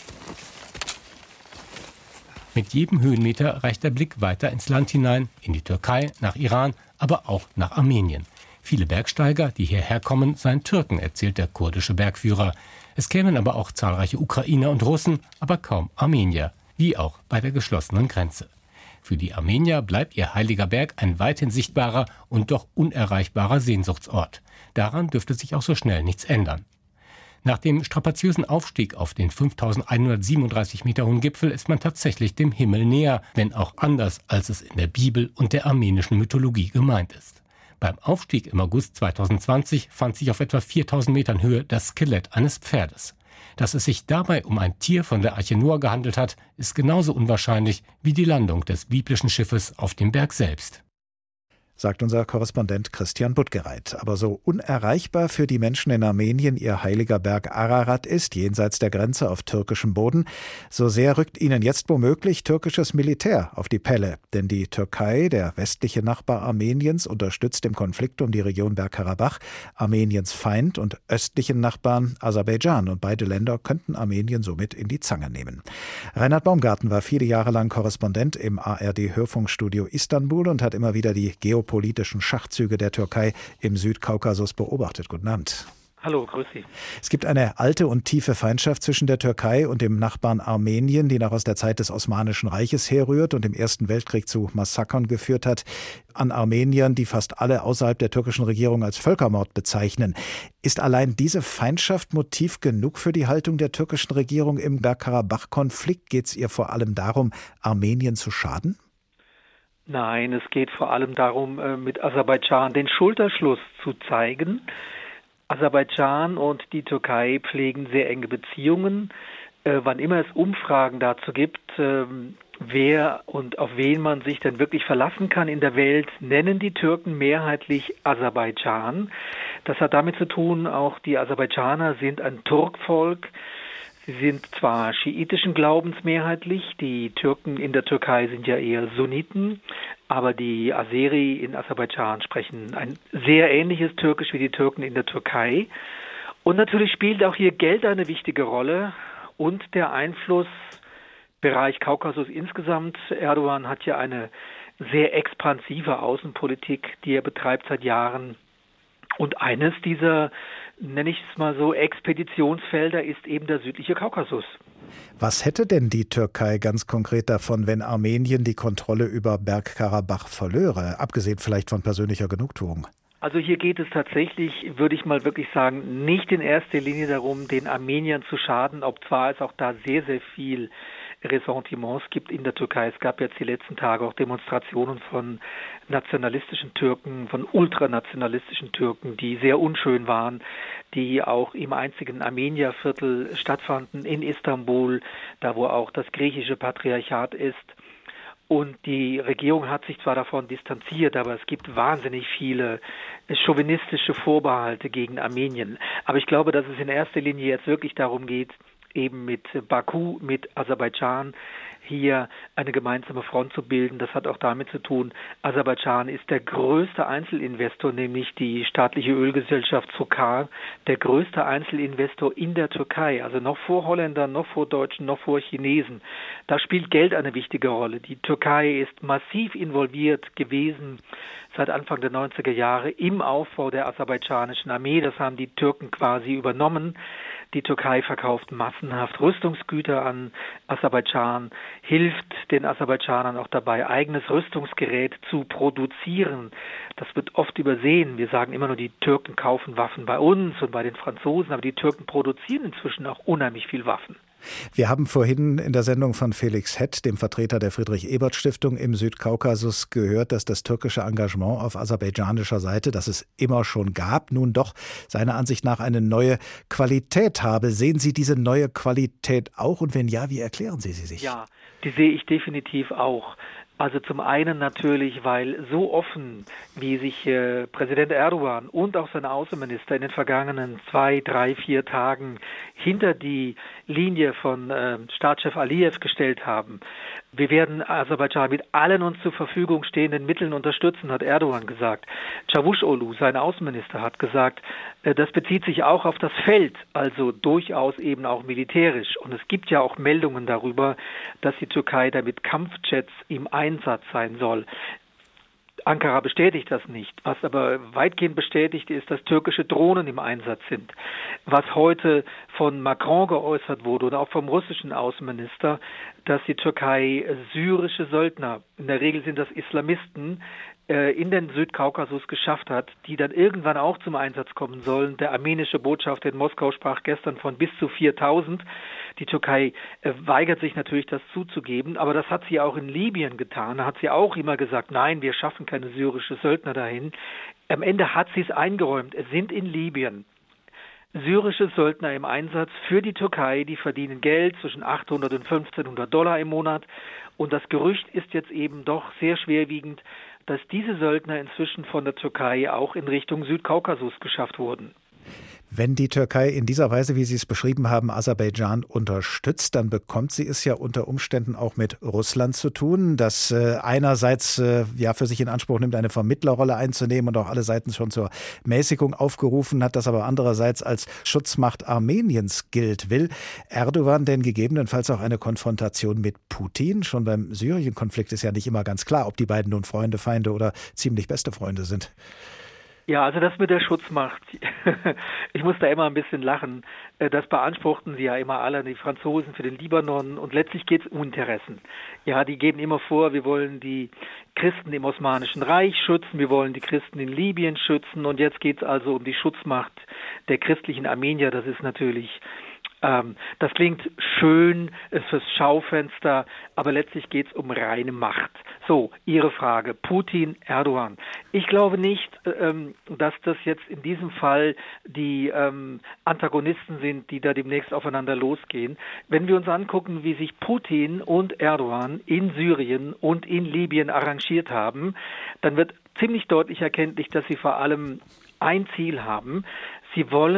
Mit jedem Höhenmeter reicht der Blick weiter ins Land hinein, in die Türkei, nach Iran, aber auch nach Armenien. Viele Bergsteiger, die hierher kommen, seien Türken, erzählt der kurdische Bergführer. Es kämen aber auch zahlreiche Ukrainer und Russen, aber kaum Armenier, wie auch bei der geschlossenen Grenze. Für die Armenier bleibt ihr heiliger Berg ein weithin sichtbarer und doch unerreichbarer Sehnsuchtsort. Daran dürfte sich auch so schnell nichts ändern. Nach dem strapaziösen Aufstieg auf den fünftausendeinhundertsiebenunddreißig Meter hohen Gipfel ist man tatsächlich dem Himmel näher, wenn auch anders, als es in der Bibel und der armenischen Mythologie gemeint ist. Beim Aufstieg im August zweitausendzwanzig fand sich auf etwa viertausend Metern Höhe das Skelett eines Pferdes. Dass es sich dabei um ein Tier von der Arche Noah gehandelt hat, ist genauso unwahrscheinlich wie die Landung des biblischen Schiffes auf dem Berg selbst. Sagt unser Korrespondent Christian Buttgereit. Aber so unerreichbar für die Menschen in Armenien ihr heiliger Berg Ararat ist, jenseits der Grenze auf türkischem Boden, so sehr rückt ihnen jetzt womöglich türkisches Militär auf die Pelle. Denn die Türkei, der westliche Nachbar Armeniens, unterstützt im Konflikt um die Region Bergkarabach Armeniens Feind und östlichen Nachbarn Aserbaidschan. Und beide Länder könnten Armenien somit in die Zange nehmen. Reinhard Baumgarten war viele Jahre lang Korrespondent im A R D-Hörfunkstudio Istanbul und hat immer wieder die Geopolitik politischen Schachzüge der Türkei im Südkaukasus beobachtet. Guten Abend. Hallo, grüß Sie. Es gibt eine alte und tiefe Feindschaft zwischen der Türkei und dem Nachbarn Armenien, die noch aus der Zeit des Osmanischen Reiches herrührt und im Ersten Weltkrieg zu Massakern geführt hat an Armeniern, die fast alle außerhalb der türkischen Regierung als Völkermord bezeichnen. Ist allein diese Feindschaft Motiv genug für die Haltung der türkischen Regierung im Bergkarabach-Konflikt? Geht es ihr vor allem darum, Armenien zu schaden? Nein, es geht vor allem darum, mit Aserbaidschan den Schulterschluss zu zeigen. Aserbaidschan und die Türkei pflegen sehr enge Beziehungen. Wann immer es Umfragen dazu gibt, wer und auf wen man sich denn wirklich verlassen kann in der Welt, nennen die Türken mehrheitlich Aserbaidschan. Das hat damit zu tun, auch die Aserbaidschaner sind ein Turkvolk. Sie sind zwar schiitischen Glaubens mehrheitlich, die Türken in der Türkei sind ja eher Sunniten, aber die Azeri in Aserbaidschan sprechen ein sehr ähnliches Türkisch wie die Türken in der Türkei. Und natürlich spielt auch hier Geld eine wichtige Rolle und der Einflussbereich Kaukasus insgesamt. Erdogan hat ja eine sehr expansive Außenpolitik, die er betreibt seit Jahren. Und eines dieser, nenne ich es mal so, Expeditionsfelder ist eben der südliche Kaukasus. Was hätte denn die Türkei ganz konkret davon, wenn Armenien die Kontrolle über Bergkarabach verlöre, abgesehen vielleicht von persönlicher Genugtuung? Also hier geht es tatsächlich, würde ich mal wirklich sagen, nicht in erster Linie darum, den Armeniern zu schaden, ob zwar es auch da sehr, sehr viel Ressentiments gibt in der Türkei. Es gab jetzt die letzten Tage auch Demonstrationen von nationalistischen Türken, von ultranationalistischen Türken, die sehr unschön waren, die auch im einzigen Armenierviertel stattfanden in Istanbul, da wo auch das griechische Patriarchat ist. Und die Regierung hat sich zwar davon distanziert, aber es gibt wahnsinnig viele chauvinistische Vorbehalte gegen Armenien. Aber ich glaube, dass es in erster Linie jetzt wirklich darum geht, eben mit Baku, mit Aserbaidschan hier eine gemeinsame Front zu bilden. Das hat auch damit zu tun, Aserbaidschan ist der größte Einzelinvestor, nämlich die staatliche Ölgesellschaft Sokar, der größte Einzelinvestor in der Türkei, also noch vor Holländern, noch vor Deutschen, noch vor Chinesen. Da spielt Geld eine wichtige Rolle. Die Türkei ist massiv involviert gewesen seit Anfang der neunziger Jahre im Aufbau der aserbaidschanischen Armee. Das haben die Türken quasi übernommen. Die Türkei verkauft massenhaft Rüstungsgüter an Aserbaidschan, hilft den Aserbaidschanern auch dabei, eigenes Rüstungsgerät zu produzieren. Das wird oft übersehen. Wir sagen immer nur, die Türken kaufen Waffen bei uns und bei den Franzosen, aber die Türken produzieren inzwischen auch unheimlich viel Waffen. Wir haben vorhin in der Sendung von Felix Hett, dem Vertreter der Friedrich-Ebert-Stiftung im Südkaukasus, gehört, dass das türkische Engagement auf aserbaidschanischer Seite, das es immer schon gab, nun doch seiner Ansicht nach eine neue Qualität habe. Sehen Sie diese neue Qualität auch? Und wenn ja, wie erklären Sie sie sich? Ja, die sehe ich definitiv auch. Also zum einen natürlich, weil so offen, wie sich äh, Präsident Erdogan und auch sein Außenminister in den vergangenen zwei, drei, vier Tagen hinter die Linie von äh, Staatschef Aliyev gestellt haben. Wir werden Aserbaidschan mit allen uns zur Verfügung stehenden Mitteln unterstützen, hat Erdogan gesagt. Çavuşoğlu, sein Außenminister, hat gesagt, äh, das bezieht sich auch auf das Feld, also durchaus eben auch militärisch. Und es gibt ja auch Meldungen darüber, dass die Türkei da mit Kampfjets im Einsatz sein soll. Ankara bestätigt das nicht. Was aber weitgehend bestätigt ist, dass türkische Drohnen im Einsatz sind. Was heute von Macron geäußert wurde oder auch vom russischen Außenminister, dass die Türkei syrische Söldner, in der Regel sind das Islamisten, in den Südkaukasus geschafft hat, die dann irgendwann auch zum Einsatz kommen sollen. Der armenische Botschafter in Moskau sprach gestern von bis zu viertausend. Die Türkei äh, weigert sich natürlich, das zuzugeben, aber das hat sie auch in Libyen getan. Da hat sie auch immer gesagt, nein, wir schaffen keine syrische Söldner dahin. Am Ende hat sie es eingeräumt. Es sind in Libyen syrische Söldner im Einsatz für die Türkei, die verdienen Geld zwischen achthundert und fünfzehnhundert Dollar im Monat. Und das Gerücht ist jetzt eben doch sehr schwerwiegend, dass diese Söldner inzwischen von der Türkei auch in Richtung Südkaukasus geschafft wurden. Wenn die Türkei in dieser Weise, wie Sie es beschrieben haben, Aserbaidschan unterstützt, dann bekommt sie es ja unter Umständen auch mit Russland zu tun, das äh, einerseits äh, ja für sich in Anspruch nimmt, eine Vermittlerrolle einzunehmen und auch alle Seiten schon zur Mäßigung aufgerufen hat, das aber andererseits als Schutzmacht Armeniens gilt. Will Erdogan denn gegebenenfalls auch eine Konfrontation mit Putin? Schon beim Syrien-Konflikt ist ja nicht immer ganz klar, ob die beiden nun Freunde, Feinde oder ziemlich beste Freunde sind. Ja, also das mit der Schutzmacht, ich muss da immer ein bisschen lachen. Das beanspruchten sie ja immer alle, die Franzosen für den Libanon, und letztlich geht es um Interessen. Ja, die geben immer vor, wir wollen die Christen im Osmanischen Reich schützen, wir wollen die Christen in Libyen schützen, und jetzt geht es also um die Schutzmacht der christlichen Armenier. Das ist natürlich... Ähm, das klingt schön, es ist fürs Schaufenster, aber letztlich geht es um reine Macht. So, Ihre Frage, Putin, Erdogan. Ich glaube nicht, ähm, dass das jetzt in diesem Fall die ähm, Antagonisten sind, die da demnächst aufeinander losgehen. Wenn wir uns angucken, wie sich Putin und Erdogan in Syrien und in Libyen arrangiert haben, dann wird ziemlich deutlich erkenntlich, dass sie vor allem ein Ziel haben. Sie wollen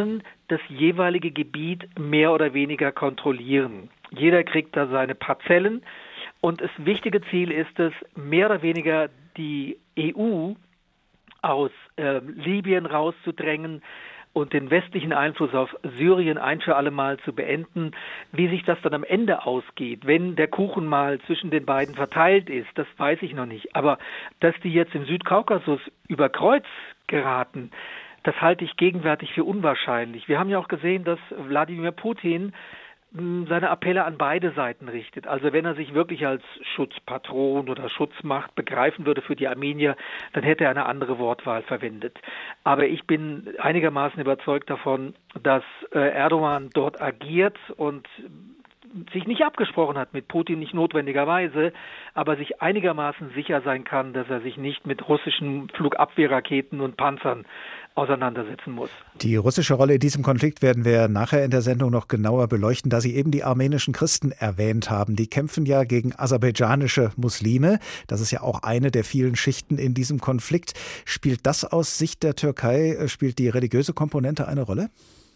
das jeweilige Gebiet mehr oder weniger kontrollieren. Jeder kriegt da seine Parzellen und das wichtige Ziel ist es, mehr oder weniger die E U aus äh, Libyen rauszudrängen und den westlichen Einfluss auf Syrien ein für alle Mal zu beenden. Wie sich das dann am Ende ausgeht, wenn der Kuchen mal zwischen den beiden verteilt ist, das weiß ich noch nicht. Aber dass die jetzt im Südkaukasus über Kreuz geraten, das halte ich gegenwärtig für unwahrscheinlich. Wir haben ja auch gesehen, dass Wladimir Putin seine Appelle an beide Seiten richtet. Also wenn er sich wirklich als Schutzpatron oder Schutzmacht begreifen würde für die Armenier, dann hätte er eine andere Wortwahl verwendet. Aber ich bin einigermaßen überzeugt davon, dass Erdogan dort agiert und sich nicht abgesprochen hat mit Putin, nicht notwendigerweise, aber sich einigermaßen sicher sein kann, dass er sich nicht mit russischen Flugabwehrraketen und Panzern auseinandersetzen muss. Die russische Rolle in diesem Konflikt werden wir nachher in der Sendung noch genauer beleuchten, da Sie eben die armenischen Christen erwähnt haben. Die kämpfen ja gegen aserbaidschanische Muslime. Das ist ja auch eine der vielen Schichten in diesem Konflikt. Spielt das aus Sicht der Türkei, spielt die religiöse Komponente eine Rolle?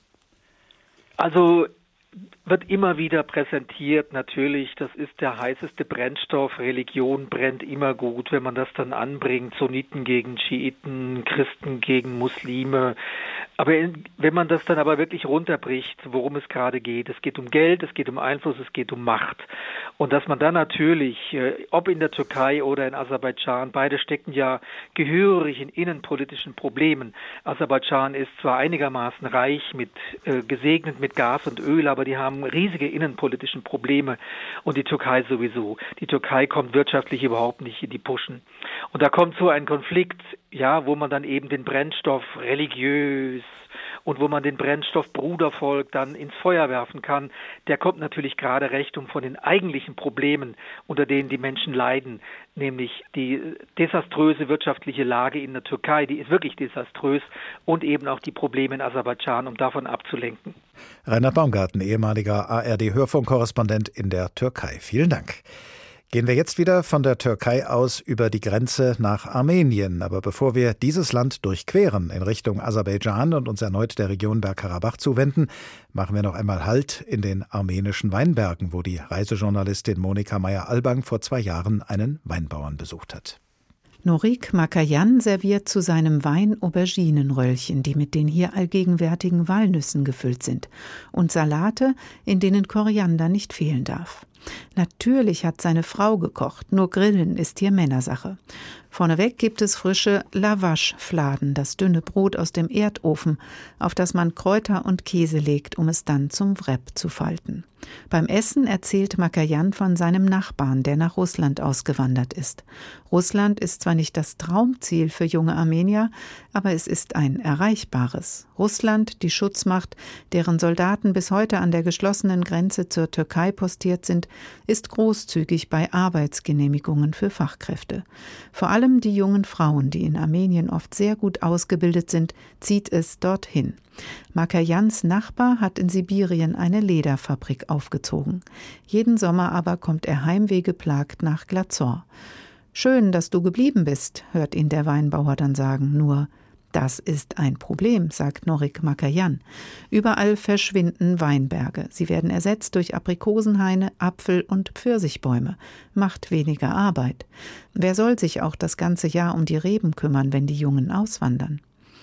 Also wird immer wieder präsentiert, natürlich, das ist der heißeste Brennstoff, Religion brennt immer gut, wenn man das dann anbringt, Sunniten gegen Schiiten, Christen gegen Muslime. Aber in, wenn man das dann aber wirklich runterbricht, worum es gerade geht, es geht um Geld, es geht um Einfluss, es geht um Macht. Und dass man dann natürlich, ob in der Türkei oder in Aserbaidschan, beide stecken ja gehörig in innenpolitischen Problemen. Aserbaidschan ist zwar einigermaßen reich, mit äh, gesegnet mit Gas und Öl, aber die haben riesige innenpolitischen Probleme und die Türkei sowieso. Die Türkei kommt wirtschaftlich überhaupt nicht in die Puschen. Und da kommt so ein Konflikt, ja, wo man dann eben den Brennstoff religiös und wo man den Brennstoff Brudervolk dann ins Feuer werfen kann, der kommt natürlich gerade recht, um von den eigentlichen Problemen, unter denen die Menschen leiden, nämlich die desaströse wirtschaftliche Lage in der Türkei, die ist wirklich desaströs, und eben auch die Probleme in Aserbaidschan, um davon abzulenken. Reinhard Baumgarten, ehemaliger A R D-Hörfunkkorrespondent in der Türkei. Vielen Dank. Gehen wir jetzt wieder von der Türkei aus über die Grenze nach Armenien. Aber bevor wir dieses Land durchqueren in Richtung Aserbaidschan und uns erneut der Region Bergkarabach zuwenden, machen wir noch einmal Halt in den armenischen Weinbergen, wo die Reisejournalistin Monika Meyer-Albang vor zwei Jahren einen Weinbauern besucht hat. Norik Makayan serviert zu seinem Wein Auberginenröllchen, die mit den hier allgegenwärtigen Walnüssen gefüllt sind, und Salate, in denen Koriander nicht fehlen darf. Natürlich hat seine Frau gekocht, nur Grillen ist hier Männersache. Vorneweg gibt es frische Lavash-Fladen, das dünne Brot aus dem Erdofen, auf das man Kräuter und Käse legt, um es dann zum Wrap zu falten. Beim Essen erzählt Makayan von seinem Nachbarn, der nach Russland ausgewandert ist. Russland ist zwar nicht das Traumziel für junge Armenier, aber es ist ein erreichbares. Russland, die Schutzmacht, deren Soldaten bis heute an der geschlossenen Grenze zur Türkei postiert sind, ist großzügig bei Arbeitsgenehmigungen für Fachkräfte. Vor allem die jungen Frauen, die in Armenien oft sehr gut ausgebildet sind, zieht es dorthin. Makayans Nachbar hat in Sibirien eine Lederfabrik aufgezogen. Jeden Sommer aber kommt er heimwehgeplagt nach Glazor. »Schön, dass du geblieben bist«, hört ihn der Weinbauer dann sagen, nur »das ist ein Problem«, sagt Norik Makayan. Überall verschwinden Weinberge. Sie werden ersetzt durch Aprikosenhaine, Apfel- und Pfirsichbäume. Macht weniger Arbeit. Wer soll sich auch das ganze Jahr um die Reben kümmern, wenn die Jungen auswandern?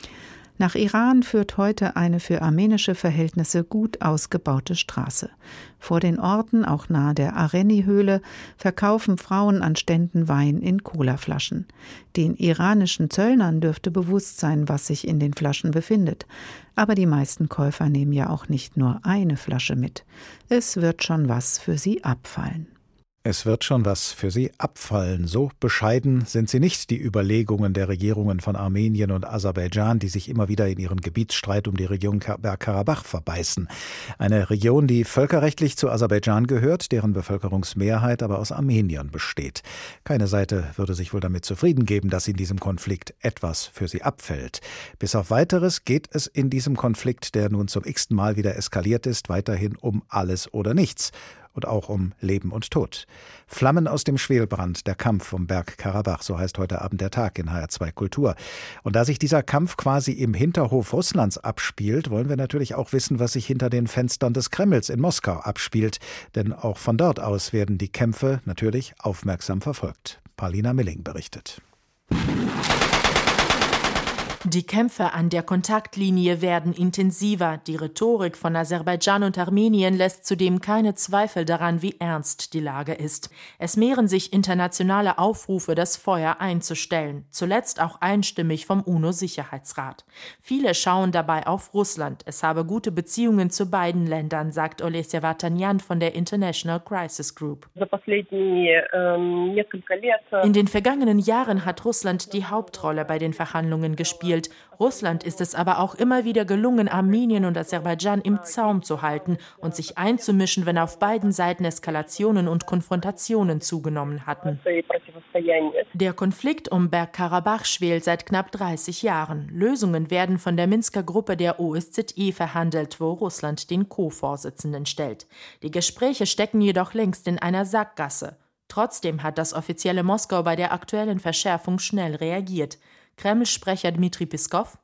Nach Iran führt heute eine für armenische Verhältnisse gut ausgebaute Straße. Vor den Orten, auch nahe der Areni-Höhle, verkaufen Frauen an Ständen Wein in Colaflaschen. Den iranischen Zöllnern dürfte bewusst sein, was sich in den Flaschen befindet. Aber die meisten Käufer nehmen ja auch nicht nur eine Flasche mit. Es wird schon was für sie abfallen. Es wird schon was für sie abfallen. So bescheiden sind sie nicht, die Überlegungen der Regierungen von Armenien und Aserbaidschan, die sich immer wieder in ihren Gebietsstreit um die Region Bergkarabach verbeißen. Eine Region, die völkerrechtlich zu Aserbaidschan gehört, deren Bevölkerungsmehrheit aber aus Armeniern besteht. Keine Seite würde sich wohl damit zufrieden geben, dass in diesem Konflikt etwas für sie abfällt. Bis auf Weiteres geht es in diesem Konflikt, der nun zum x-ten Mal wieder eskaliert ist, weiterhin um alles oder nichts. und auch um Leben und Tod. Flammen aus dem Schwelbrand, der Kampf um Bergkarabach, so heißt heute Abend der Tag in H R zwei Kultur. Und da sich dieser Kampf quasi im Hinterhof Russlands abspielt, wollen wir natürlich auch wissen, was sich hinter den Fenstern des Kremls in Moskau abspielt. Denn auch von dort aus werden die Kämpfe natürlich aufmerksam verfolgt. Paulina Milling berichtet. Die Kämpfe an der Kontaktlinie werden intensiver. Die Rhetorik von Aserbaidschan und Armenien lässt zudem keine Zweifel daran, wie ernst die Lage ist. Es mehren sich internationale Aufrufe, das Feuer einzustellen. Zuletzt auch einstimmig vom UNO-Sicherheitsrat. Viele schauen dabei auf Russland. Es habe gute Beziehungen zu beiden Ländern, sagt Olesya Vartanyan von der International Crisis Group. In den vergangenen Jahren hat Russland die Hauptrolle bei den Verhandlungen gespielt. Russland ist es aber auch immer wieder gelungen, Armenien und Aserbaidschan im Zaum zu halten und sich einzumischen, wenn auf beiden Seiten Eskalationen und Konfrontationen zugenommen hatten. Der Konflikt um Bergkarabach schwelt seit knapp dreißig Jahren. Lösungen werden von der Minsker Gruppe der O S Z E verhandelt, wo Russland den Co-Vorsitzenden stellt. Die Gespräche stecken jedoch längst in einer Sackgasse. Trotzdem hat das offizielle Moskau bei der aktuellen Verschärfung schnell reagiert. Kreml-Sprecher Dmitri Peskov: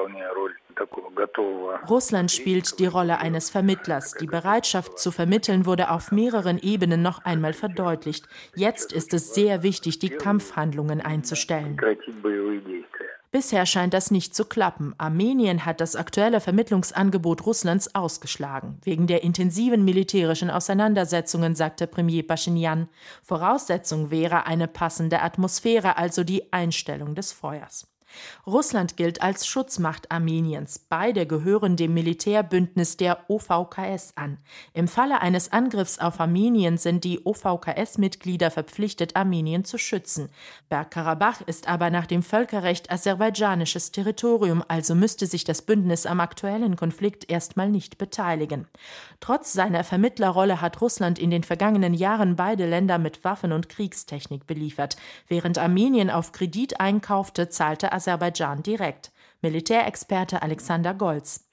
Russland spielt die Rolle eines Vermittlers. Die Bereitschaft zu vermitteln wurde auf mehreren Ebenen noch einmal verdeutlicht. Jetzt ist es sehr wichtig, die Kampfhandlungen einzustellen. Bisher scheint das nicht zu klappen. Armenien hat das aktuelle Vermittlungsangebot Russlands ausgeschlagen. Wegen der intensiven militärischen Auseinandersetzungen, sagte Premier Pashinyan. Voraussetzung wäre eine passende Atmosphäre, also die Einstellung des Feuers. Russland gilt als Schutzmacht Armeniens. Beide gehören dem Militärbündnis der O V K S an. Im Falle eines Angriffs auf Armenien sind die O V K S-Mitglieder verpflichtet, Armenien zu schützen. Bergkarabach ist aber nach dem Völkerrecht aserbaidschanisches Territorium, also müsste sich das Bündnis am aktuellen Konflikt erstmal nicht beteiligen. Trotz seiner Vermittlerrolle hat Russland in den vergangenen Jahren beide Länder mit Waffen und Kriegstechnik beliefert. Während Armenien auf Kredit einkaufte, zahlte Aserbaidschan direkt. Militärexperte Alexander Golz: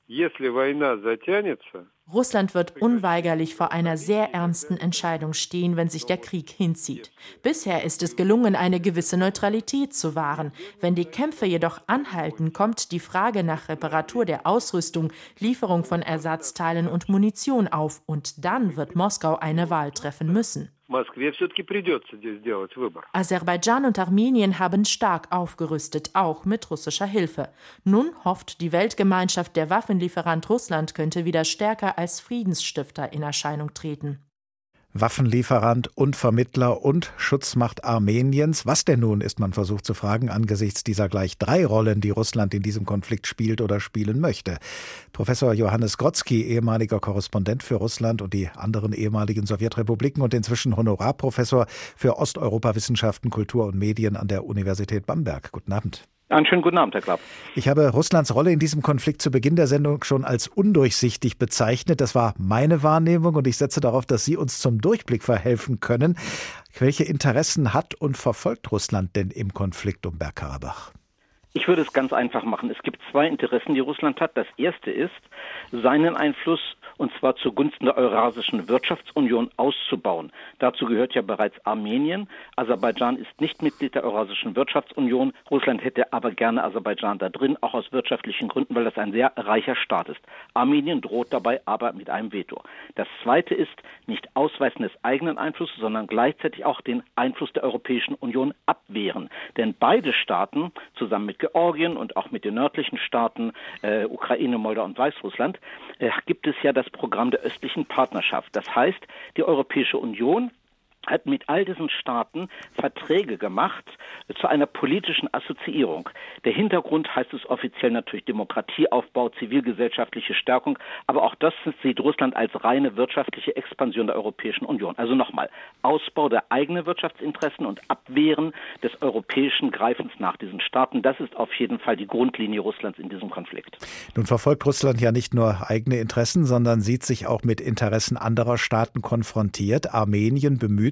Russland wird unweigerlich vor einer sehr ernsten Entscheidung stehen, wenn sich der Krieg hinzieht. Bisher ist es gelungen, eine gewisse Neutralität zu wahren. Wenn die Kämpfe jedoch anhalten, kommt die Frage nach Reparatur der Ausrüstung, Lieferung von Ersatzteilen und Munition auf. Und dann wird Moskau eine Wahl treffen müssen. Aserbaidschan und Armenien haben stark aufgerüstet, auch mit russischer Hilfe. Nun hofft die Weltgemeinschaft, der Waffenlieferant Russland könnte wieder stärker als Friedensstifter in Erscheinung treten. Waffenlieferant und Vermittler und Schutzmacht Armeniens. Was denn nun, ist man versucht zu fragen, angesichts dieser gleich drei Rollen, die Russland in diesem Konflikt spielt oder spielen möchte. Professor Johannes Grodzki, ehemaliger Korrespondent für Russland und die anderen ehemaligen Sowjetrepubliken und inzwischen Honorarprofessor für Osteuropawissenschaften, Kultur und Medien an der Universität Bamberg. Guten Abend. Einen schönen guten Abend, Herr Klapp. Ich habe Russlands Rolle in diesem Konflikt zu Beginn der Sendung schon als undurchsichtig bezeichnet. Das war meine Wahrnehmung und ich setze darauf, dass Sie uns zum Durchblick verhelfen können. Welche Interessen hat und verfolgt Russland denn im Konflikt um Bergkarabach? Ich würde es ganz einfach machen. Es gibt zwei Interessen, die Russland hat. Das erste ist, seinen Einfluss, und zwar zugunsten der Eurasischen Wirtschaftsunion, auszubauen. Dazu gehört ja bereits Armenien. Aserbaidschan ist nicht Mitglied der Eurasischen Wirtschaftsunion. Russland hätte aber gerne Aserbaidschan da drin, auch aus wirtschaftlichen Gründen, weil das ein sehr reicher Staat ist. Armenien droht dabei aber mit einem Veto. Das zweite ist, nicht Ausweisen des eigenen Einflusses, sondern gleichzeitig auch den Einfluss der Europäischen Union abwehren. Denn beide Staaten, zusammen mit Georgien und auch mit den nördlichen Staaten, äh, Ukraine, Moldau und Weißrussland, äh, gibt es ja das Programm der östlichen Partnerschaft. Das heißt, die Europäische Union hat mit all diesen Staaten Verträge gemacht zu einer politischen Assoziierung. Der Hintergrund heißt es offiziell natürlich Demokratieaufbau, zivilgesellschaftliche Stärkung, aber auch das sieht Russland als reine wirtschaftliche Expansion der Europäischen Union. Also nochmal, Ausbau der eigenen Wirtschaftsinteressen und Abwehren des europäischen Greifens nach diesen Staaten, das ist auf jeden Fall die Grundlinie Russlands in diesem Konflikt. Nun verfolgt Russland ja nicht nur eigene Interessen, sondern sieht sich auch mit Interessen anderer Staaten konfrontiert. Armenien bemüht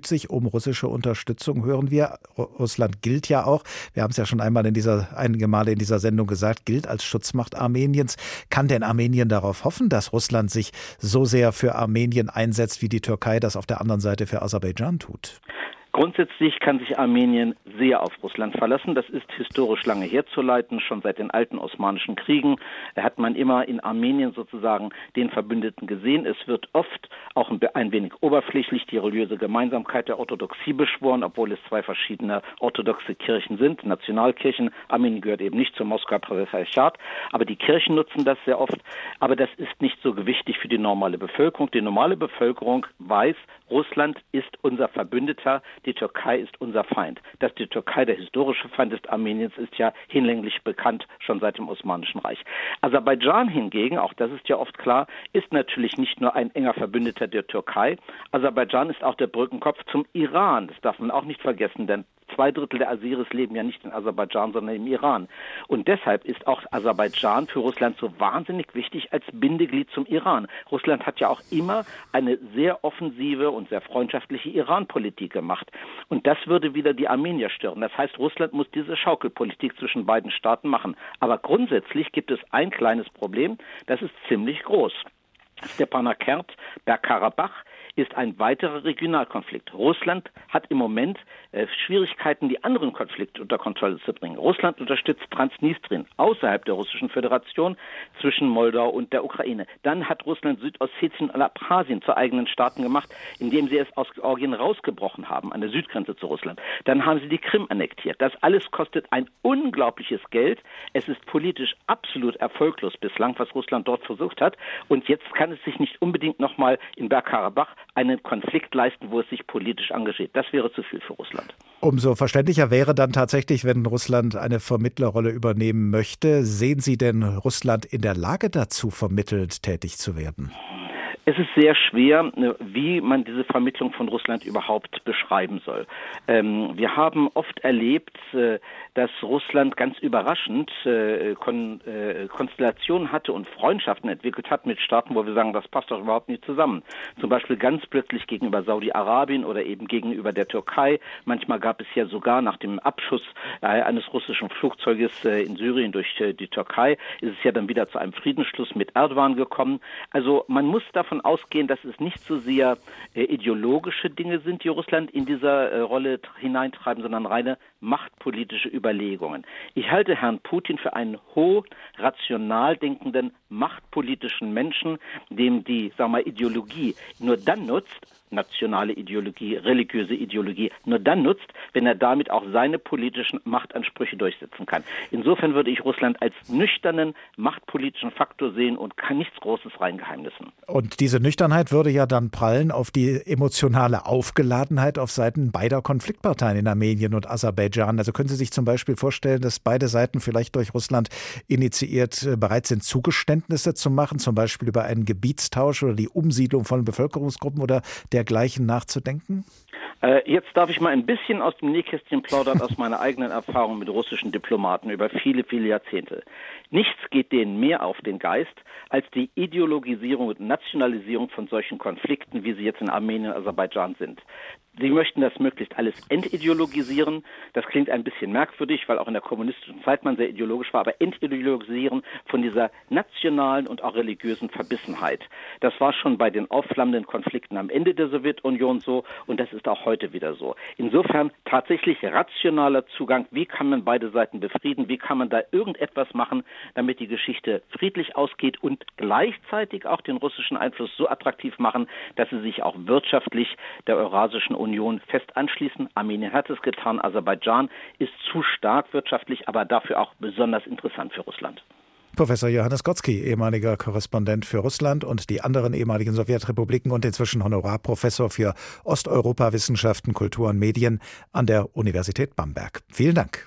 bemüht sich um russische Unterstützung, hören wir. Russland gilt ja auch, wir haben es ja schon einmal in dieser, einige Male in dieser Sendung gesagt, gilt als Schutzmacht Armeniens. Kann denn Armenien darauf hoffen, dass Russland sich so sehr für Armenien einsetzt, wie die Türkei das auf der anderen Seite für Aserbaidschan tut? Grundsätzlich kann sich Armenien sehr auf Russland verlassen. Das ist historisch lange herzuleiten, schon seit den alten osmanischen Kriegen hat man immer in Armenien sozusagen den Verbündeten gesehen. Es wird oft auch ein wenig oberflächlich die religiöse Gemeinsamkeit der Orthodoxie beschworen, obwohl es zwei verschiedene orthodoxe Kirchen sind, Nationalkirchen. Armenien gehört eben nicht zum Moskauer Patriarchat, aber die Kirchen nutzen das sehr oft. Aber das ist nicht so gewichtig für die normale Bevölkerung. Die normale Bevölkerung weiß, Russland ist unser Verbündeter, die Türkei ist unser Feind. Dass die Türkei der historische Feind ist Armeniens, ist ja hinlänglich bekannt, schon seit dem Osmanischen Reich. Aserbaidschan hingegen, auch das ist ja oft klar, ist natürlich nicht nur ein enger Verbündeter der Türkei. Aserbaidschan ist auch der Brückenkopf zum Iran. Das darf man auch nicht vergessen, denn Zwei Drittel der Aseris leben ja nicht in Aserbaidschan, sondern im Iran. Und deshalb ist auch Aserbaidschan für Russland so wahnsinnig wichtig als Bindeglied zum Iran. Russland hat ja auch immer eine sehr offensive und sehr freundschaftliche Iran-Politik gemacht. Und das würde wieder die Armenier stören. Das heißt, Russland muss diese Schaukelpolitik zwischen beiden Staaten machen. Aber grundsätzlich gibt es ein kleines Problem, das ist ziemlich groß. Stepanakert, Bergkarabach, ist ein weiterer Regionalkonflikt. Russland hat im Moment äh, Schwierigkeiten, die anderen Konflikte unter Kontrolle zu bringen. Russland unterstützt Transnistrien außerhalb der Russischen Föderation zwischen Moldau und der Ukraine. Dann hat Russland Südossetien und Abchasien zu eigenen Staaten gemacht, indem sie es aus Georgien rausgebrochen haben, an der Südgrenze zu Russland. Dann haben sie die Krim annektiert. Das alles kostet ein unglaubliches Geld. Es ist politisch absolut erfolglos bislang, was Russland dort versucht hat. Und jetzt kann es sich nicht unbedingt nochmal in Bergkarabach einen Konflikt leisten, wo es sich politisch engagiert. Das wäre zu viel für Russland. Umso verständlicher wäre dann tatsächlich, wenn Russland eine Vermittlerrolle übernehmen möchte. Sehen Sie denn Russland in der Lage dazu, vermittelt tätig zu werden? Es ist sehr schwer, wie man diese Vermittlung von Russland überhaupt beschreiben soll. Ähm, wir haben oft erlebt, äh, dass Russland ganz überraschend äh, Kon- äh, Konstellationen hatte und Freundschaften entwickelt hat mit Staaten, wo wir sagen, das passt doch überhaupt nicht zusammen. Zum Beispiel ganz plötzlich gegenüber Saudi-Arabien oder eben gegenüber der Türkei. Manchmal gab es ja sogar nach dem Abschuss äh, eines russischen Flugzeuges äh, in Syrien durch äh, die Türkei, ist es ja dann wieder zu einem Friedensschluss mit Erdogan gekommen. Also man muss davon ausgehen, dass es nicht so sehr äh, ideologische Dinge sind, die Russland in dieser äh, Rolle t- hineintreiben, sondern reine machtpolitische Überlegungen. Ich halte Herrn Putin für einen hoch rational denkenden, machtpolitischen Menschen, dem die, sagen wir mal, Ideologie nur dann nutzt, nationale Ideologie, religiöse Ideologie, nur dann nutzt, wenn er damit auch seine politischen Machtansprüche durchsetzen kann. Insofern würde ich Russland als nüchternen machtpolitischen Faktor sehen und kann nichts Großes reingeheimnissen. Und diese Nüchternheit würde ja dann prallen auf die emotionale Aufgeladenheit auf Seiten beider Konfliktparteien in Armenien und Aserbaidschan. Also können Sie sich zum Beispiel vorstellen, dass beide Seiten vielleicht durch Russland initiiert bereit sind, Zugeständnisse zu machen, zum Beispiel über einen Gebietstausch oder die Umsiedlung von Bevölkerungsgruppen oder der dergleichen nachzudenken? Äh, jetzt darf ich mal ein bisschen aus dem Nähkästchen plaudern, aus meiner eigenen Erfahrung mit russischen Diplomaten über viele, viele Jahrzehnte. Nichts geht denen mehr auf den Geist als die Ideologisierung und Nationalisierung von solchen Konflikten, wie sie jetzt in Armenien und Aserbaidschan sind. Sie möchten das möglichst alles entideologisieren. Das klingt ein bisschen merkwürdig, weil auch in der kommunistischen Zeit man sehr ideologisch war, aber entideologisieren von dieser nationalen und auch religiösen Verbissenheit. Das war schon bei den aufflammenden Konflikten am Ende der Sowjetunion so und das ist auch heute wieder so. Insofern tatsächlich rationaler Zugang. Wie kann man beide Seiten befrieden? Wie kann man da irgendetwas machen, damit die Geschichte friedlich ausgeht und gleichzeitig auch den russischen Einfluss so attraktiv machen, dass sie sich auch wirtschaftlich der Eurasischen Union fest anschließen. Armenien hat es getan, Aserbaidschan ist zu stark wirtschaftlich, aber dafür auch besonders interessant für Russland. Professor Johannes Gotzki, ehemaliger Korrespondent für Russland und die anderen ehemaligen Sowjetrepubliken und inzwischen Honorarprofessor für Osteuropawissenschaften, Kultur und Medien an der Universität Bamberg. Vielen Dank.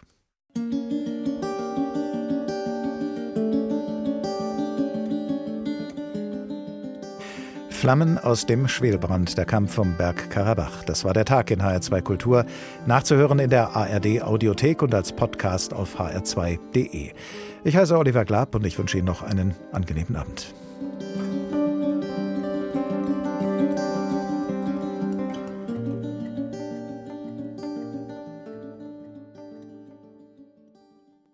Flammen aus dem Schwelbrand, der Kampf vom Berg Karabach. Das war der Tag in H R zwei Kultur. Nachzuhören in der A R D Audiothek und als Podcast auf h r zwei punkt d e. Ich heiße Oliver Glab und ich wünsche Ihnen noch einen angenehmen Abend.